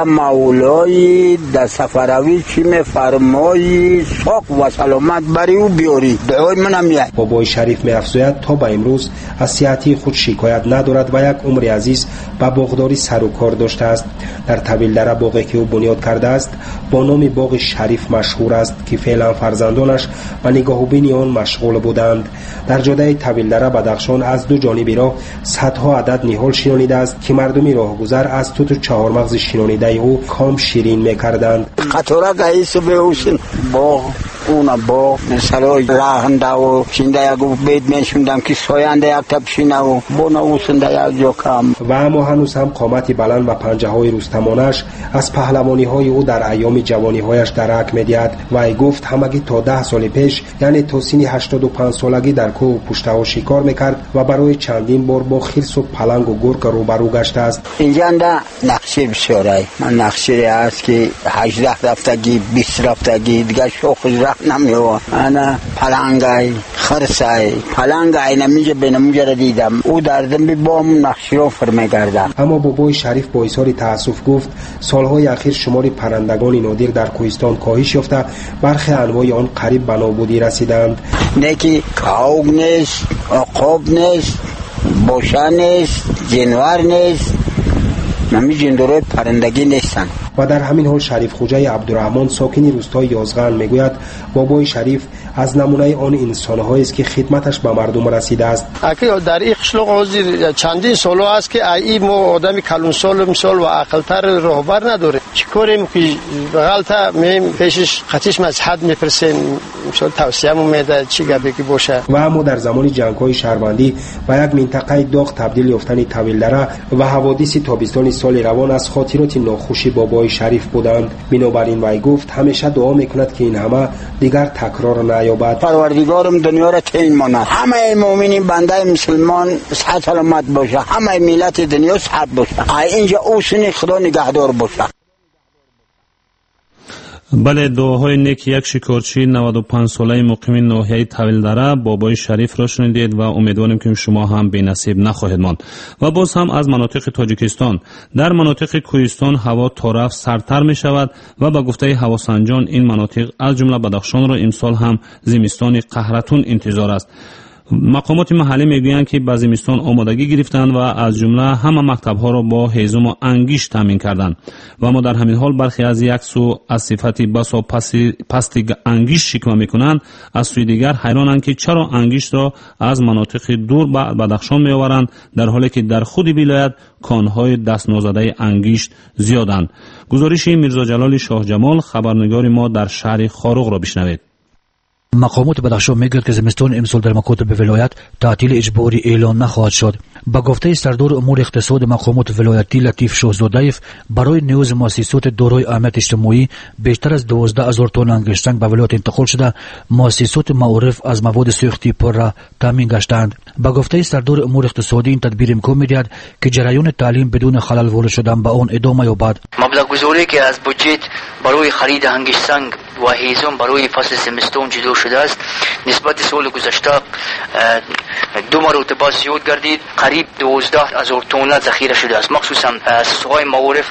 مولای در سفروی چی میفرمایی ساق و سلامت بری و بیاری دعای منم میاد. بابای شریف میافزاید تا به امروز از صحتی خود شکایت ندارد و یک عمر عزیز با باغداری سر و کار داشته است. در طویلدره باغی که او بنیاد کرده است با نام باغ شریف مشهور است که فعلا فرزندانش و نگاه و بینی آن مشغول بودند. در جاده طویلدره بدخشان از دو جانب راه صدها عدد نهال شنانیده است که مردمی راهگذر از تو چهار مغز شنانیده او کام شیرین میکردند. قطوره گاییسو به اوشن باغ اون باغ مثلا راهنده و شنده یک بید میشوندم که ساینده یک تبشینه و بونه اوشنده یک جا کم. و اما هنوز هم قامت بلند و پنجه های رستمانش از پهلوانی های او در ایام جوانی هایش درک میدید. و ای گفت همگی تا 10 سال پیش یعنی تا سن 85 سالگی در کوه و پشته ها شکار میکرد و برای چندین بار با خرس و پلنگ و گرگ روبرو گشته است. اینجا نقشه بسیاری من نقشه هست که 18 رفتگی 20 رفتگی دیگه شوخ رفت نمیوه. انا پلنگای خرسای پلنگای نمیجه بینموجه را دیدم او دردم بی با همون نقشه را فرمگرده. اما بابای شریف با اظهار تأسف گفت سالهای اخیر شمار پرندگان نادر در کوهستان کاهش یافته، برخی انواع آن قریب به نابودی رسیدند. نکی کاوگ نیست، عقاب نیست، بوشه نیست، جنور نیست، نمی جندوره پرندگی نیستن. و در همین حال شریف خوجه عبدالرحمن ساکنی روستای یازغن میگوید بابای شریف از نمونه آن انسان‌هایی است که خدمتش به مردم رسیده است. اگه در این قشلق حاضر چندین سال است که ای ما آدم کلون سال و عقلتر راهبر نداره. چیکاریم که غلطه میم پیشش خطیش مذهب میپرسیم مثلا توصیه‌مون میده چی گپی که باشه. و اما در زمان جنگ‌های شهروندی و یک منطقه داغ تبدیل یافتن طویل‌دره و حوادث تابستان سال روان از خاطرات ناخوشی بابای شریف بودند. بنابراین وی گفت همیشه دعا میکند که این همه دیگر تکرار نیابد. پروردگارم دنیا را تعیین ماند، همه مؤمنین بنده مسلمان صحت سلامت باشه، همه ملت دنیا صحت باشه، اینجا اوسنی خدا نگهدار باشه. بله، دعاهای نیک یک شکارچی 95 ساله مقیم ناحیه طویل‌دره بابای شریف را شنیدید و امیدواریم که شما هم بی‌نصیب نخواهید ماند. و باز هم از مناطق تاجیکستان، در مناطق کوهستان هوا تا رفت سردتر می شود و به گفته هواسنجان این مناطق از جمله بدخشان را امسال هم زمستان قهرتون انتظار است. مقامات محلی میگویند که به زمستان آمادگی گرفتند و از جمله همه مکتب‌ها را با هیزم و انگشت تامین کردند و اما در همین حال برخی از یک سو از صفت بسا پست انگشت شکوه میکنند، از سوی دیگر حیرانند که چرا انگشت را از مناطق دور به بدخشان میآورند در حالی که در خود ولایت کانهای دست نازده انگشت زیادند. گزارش میرزا جلال شاه جمال خبرنگار ما در شهر خاروق را بشنوید. مقامات بدخشان میگوید که زمستان امسال در مکاتب ولایت تعطیل اجباری اعلان نخواهد شد. با گفته سردار امور اقتصاد مقامات ولایتی لطیف شاهزاده‌ایف، برای نیاز مؤسسات دارای اهمیت اجتماعی بیشتر از 12,000 تن انگشتنگ به ولایت انتقال شده، مؤسسات معارف از مواد سوختی پر را تامین گشتند. با گفته سردار امور اقتصادی این تدبیر امکان می‌دهد که جریان تعلیم بدون خلل وارد شدن به آن ادامه یابد. مبلغ‌گذاری که از بودجه برای خرید انگشتنگ و هیزم برای فصل زمستان جدا شده است نسبت سال گذشته 2 مرتبه زیاد گردید. قریب 12,000 تن ذخیره شده است، مخصوصا سوهای معارف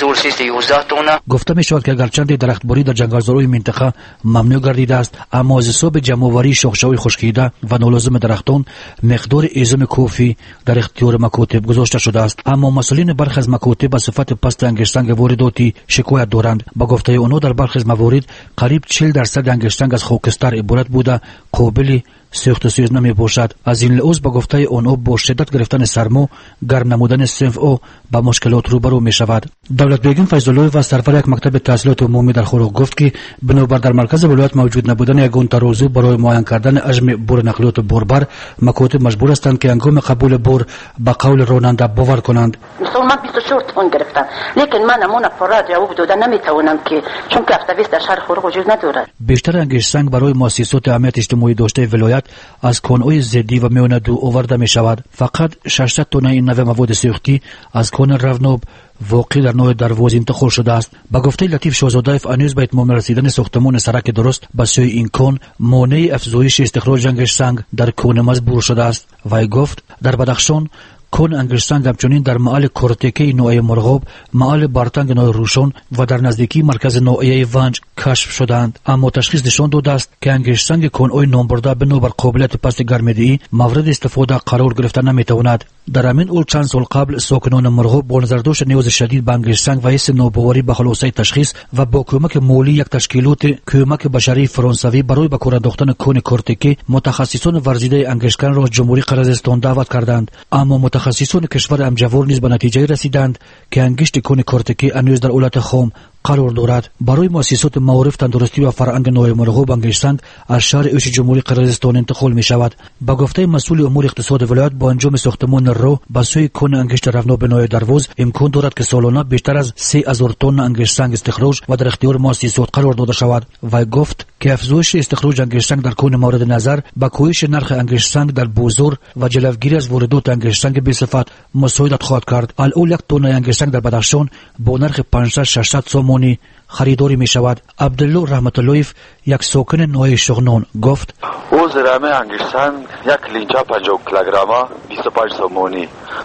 8,311 تن. گفته می شود که اگرچند درختباری در جنگلزارهای منطقه ممنوع گردیده است، اما از حساب جمع‌آوری شاخه‌های خشکیده و نالازم درختان مقدار هیزم کافی در اختیار مکاتب گذاشته شده است. اما مسئولین برخی از مکاتب به صفت پست انگشتنگ وارداتی شکایت دارند. با گفته آنها در برخی از موارد قریب 40% انگشتنگ از خاکستر عبارت بوده قابل سوخت و سوز نمی باشد. از این لحاظ با گفته آنها با شدت گرفتن سرما، گرم نمودن صنف او با مشکلات روبرو می شود. دولت بیگم فیض‌الله و سرور یک مکتب تحصیلات عمومی در خاروق گفت که بنابر در مرکز ولایت موجود نبودن یگان ترازو برای معاین کردن حجم بار نقلیات باربر، مکاتب مجبور هستند که هنگام قبول بار به قول راننده باور کنند. مثلا من 24 تن گرفتم، لیکن من امون فراد جواب دادن نمیتونم که چون که افسوس در شهر خاروق وجود ندارد. بیشتر انگشتنگ برای مؤسسات اهمیت اجتماعی داشته ولایت از کان‌های زدی و میانه دو آورده می شود. فقط 600 تن این نوع مواد سوختی از کان روناب واقع در نوع دروازه انتقال شده است. با گفته لطیف شاهزاده‌ایف هنوز به اتمام رسیدن ساختمان سرک درست به سوی این کان مانع افزایش استخراج انگشتنگ در کان مزبور شده است. وی گفت در بدخشان کن انگشتنگ همچنین در محل کورتکه نوعه مرغاب، محل بارتنگ نوع روشن و در نزدیکی مرکز نوعه ونج کشف شدند. اما تشخیص نشان داده است که انگشتنگ کن‌های نامبرده بنابر قابلیت پست گرمده‌ای مورد استفاده قرار گرفته نمیتواند. در همین اول چند سال قبل ساکنان مرغاب با نظر داشت نیاز شدید به انگشتنگ و حس ناباوری به خلاصه تشخیص و با کمک مالی یک تشکیلات کمک بشری فرانسوی برای به کار انداختن کن کورتکه متخصصان ورزیده انگشتنگ را جمهوری قرقیزستان دعوت کردند. اما متخصصان کشور امجوار نیز به نتیجه رسیدند که انگشت کن کورتکه هنوز در حالت خام قرار دارد. برای مؤسسات معارف تندرستی و فرهنگ نوع مرغوب انگشتنگ از شهر اوش جمهوری قرقیزستان انتقال می شود. با گفته مسئول امور اقتصاد ولایت با انجام ساختمان رو به سوی کن انگشت روناب نوع دروز امکان دارد که سالانه بیشتر از 3,000 تن انگشتنگ استخراج و در اختیار مؤسسات قرار داده شود. و گفت که افزایش استخراج انگشتنگ در کن مورد نظر با کاهش نرخ انگشتنگ در بازار و جلوگیری از واردات انگشتنگ بی صفت مساعدت خواهد کرد. الان یک تن انگشتنگ در بدخشان با نرخ 500-600 سومانی خریداری می شود. عبدالله رحمت اللهیف یک ساکن نوع شغنان گفت او زرمه انگشتنگ یک لینچا 50 کیلوگرم 25 سومانی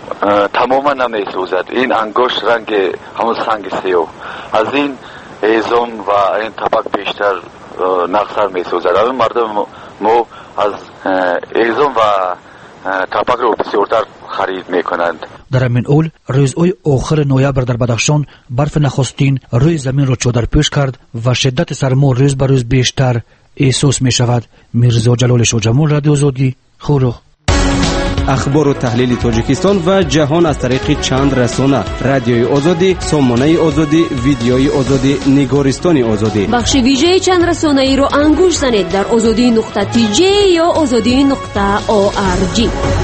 تماما نمی سوزد. این انگشت رنگ همون سنگ سیاه از این هیزم و این طبق بیشتر نقصر می سوزد. الان مردم ما از هیزم و طبق رو بسیارتر خرید می کنند. در همین اول روزهای آخر نوامبر در بدخشان برف نخستین روی زمین را چادر پوش کرد و شدت سرما روز به روز بیشتر احساس می شود. میرزا جلال شاه جمال، رادیو آزادی، خاروق. اخبار و تحلیل تاجیکستان و جهان از طریق چند رسانه: رادیوی آزادی، سامانه آزادی، ویدیوی آزادی، نگارستان آزادی. بخش ویژه چند رسانه‌ای رو انگوش زنید در azadi.tj یا azadi.org.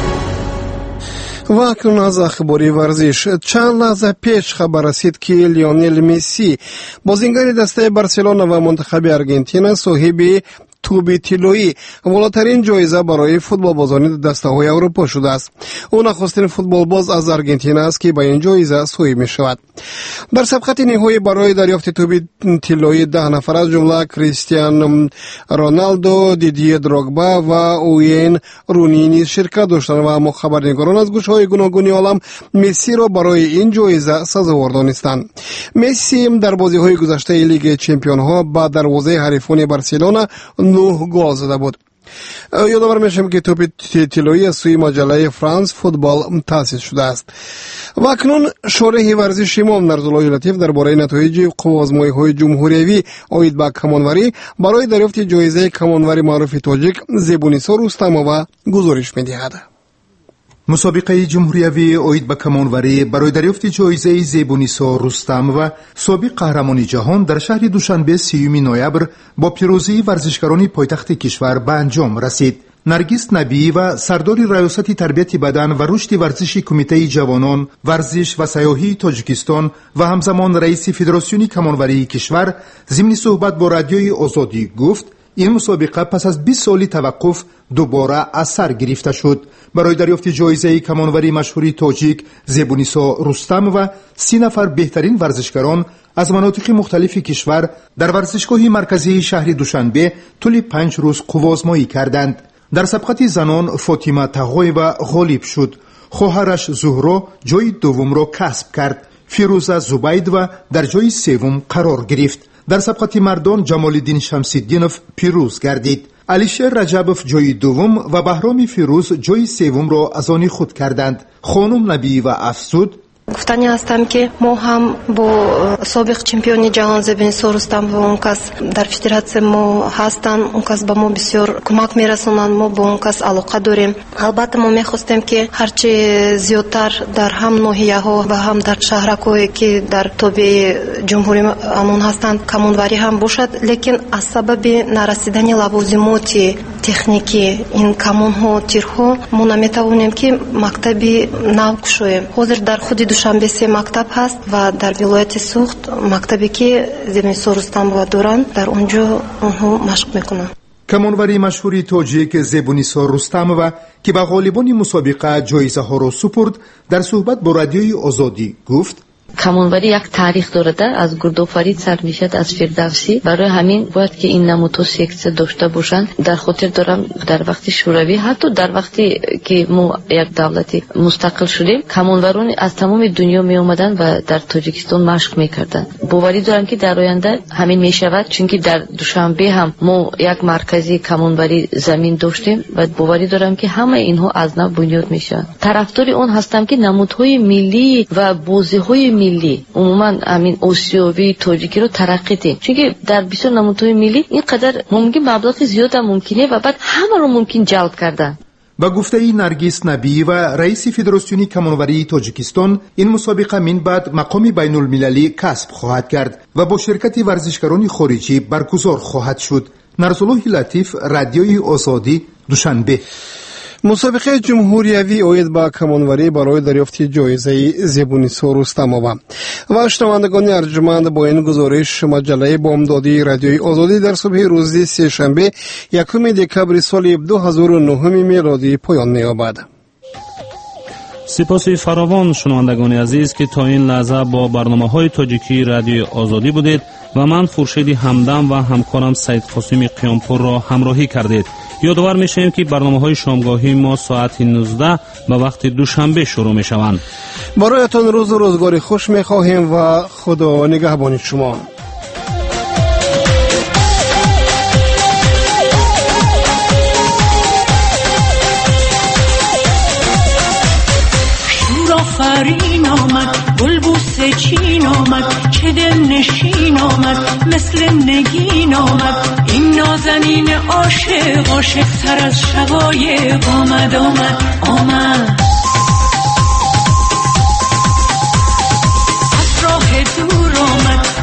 و اکنون از اخبار ورزش. چند لحظه پیش خبر رسید که لیونل مسی بازیگر دسته بارسلونا و منتخب ارجنتین صاحب توپ طلایی بالاترین جایزه برای فوتبال بازان دسته‌های اروپا شده است. او نخستین فوتبال باز از آرژانتین است که به این جایزه صاحب می‌شود. در سبقت نهایی برای دریافت توپ طلایی 10 نفر از جمله کریستیانو رونالدو، دیدیه دروگبا و اوین رونی نیز شرکت داشتند و مخبرنگاران از گوشه‌های گوناگون عالم مسی را برای این جایزه سزاوار دانستند. مسی در بازی‌های گذشته لیگ چمپیون‌ها با دروازه حریفان بارسلونا 9 گل زده بود. یادآور میشم که توپ طلایی از سوی مجله فرانس فوتبال تأسیس شده است. و اکنون شارح ورزش امام نرزالله لطیف درباره نتایج آزمایش‌های جمهوریوی آید به کمانوری برای دریافت جایزه کمانوری معروف تاجیک زیبونیسا رستمова گزارش می‌دهد. مسابقه جمهوریوی اوید به کمانوری برای دریافت جایزه زیبونیسا رستمova سابق قهرمان جهان در شهر دوشنبه 30 نوامبر با پیروزی ورزشکاران پایتخت کشور به انجام رسید. نرگس نبی و سردار ریاست تربیت بدن و رشد ورزش کمیته جوانان ورزش و سیاحی تاجیکستان و همزمان رئیس فدراسیون کمانوری کشور ضمن صحبت با رادیوی آزادی گفت این مسابقه پس از 20 سالی توقف دوباره از سر گرفته شد. برای دریافت جایزه کمانوری مشهوری تاجیک زیبونیسا رستمova 30 نفر بهترین ورزشکاران از مناطق مختلف کشور در ورزشگاه مرکزی شهر دوشنبه طول 5 روز قوازمایی کردند. در سبقت زنان فاطمه تغایeva غالب شد. خواهرش زهرا جای دوم را کسب کرد. فیروزه زبیدova در جای سوم قرار گرفت. در سبقت مردان جمالالدین شمس‌الدینov پیروز گردید. علیشیر رجبوف جای دوم و بهرام فیروز جای سوم را از آن خود کردند. خانم نبی و افزود گفتنی هستم که ما هم با سابق چمپیون جهان زیبونیسا رستمova اون کس در فدراسیون ما هستن، اون کس به ما بسیار کمک میرسونن، ما با اون کس علاقه داریم. البته ما میخواستیم که هرچی زیادتر در هم ناحیه ها و هم در شهرکایی که در تابع جمهوری امون هستند کمانوری هم باشد، لیکن از سبب نرسیدن لوازمات تکنیکی این کمان ها تیرها ما نمیتوانیم که مکتبی نو کشویم. حاضر در خود دوشنبه 3 مکتب هست و در ولایت سوخت مکتبی که زیبونیسا رستمova دارن در اونجا اونها مشق میکنن. کمانوری مشهوری تاجیک زیبونیسا رستمova که به غالبان مسابقه جایزه ها را سپرد در صحبت با رادیوی آزادی گفت کمانوری یک تاریخ دارد، از گردآفرید سر میشد از فردوسی. برای همین باید که این نمودها سکسیه داشته باشند. در خاطر دارم در وقت شوروی حتی در وقتی که ما یک دولتی مستقل شدیم کمانوران از تمام دنیا می اومدن و در تاجیکستان مشق میکردن. باوری دارم که در آینده همین میشود، چون که در دوشنبه هم ما یک مرکزی کمانوری زمین داشتیم و باوری دارم که همه اینها از نو بنیاد میشن. طرفدار اون هستم که نمودهای ملی و بازی‌های ملی عموما همین آسیوی تاجیکی رو ترقی دیم، چون که در بسیار نمودهای ملی اینقدر ممکن مبلغ زیاد هم ممکنه و بعد همه رو ممکن جلب کردن. با گفته نرگس نبی و رئیس فدراسیون کمانوری تاجیکستان این مسابقه من بعد مقام بین المللی کسب خواهد کرد و با شرکت ورزشکاران خارجی برگزار خواهد شد. نرزالله لطیف، رادیوی آزادی، دوشنبه. مسابقه جمهوریوی اوید با کمانوری برای دریافت جایزه زیبونیسا رستمova و شنوندگان ارجمند با این گزارش مجله بامدادی رادیوی آزادی در صبح روز سه‌شنبه 1 دکبر سال 2009 میلادی پایان می‌یابد. سپاس فراوان شنوندگان عزیز که تا این لحظه با برنامه‌های تاجیکی رادیوی آزادی بودید و من خورشید همدم و همکارم سید قاسم قیامپور را همراهی کردید. یادآور میشیم که برنامه‌های شامگاهی ما ساعت 19 به وقت دوشنبه شروع میشوند. برایتان روز و روزگار خوش میخواهیم و خدا نگهبان شما. آفرین آمد بلبوس چین آمد چه دل نشین آمد مثل نگین آمد این نازنین عاشق عاشق تر از شقایق آمد از راه دور آمد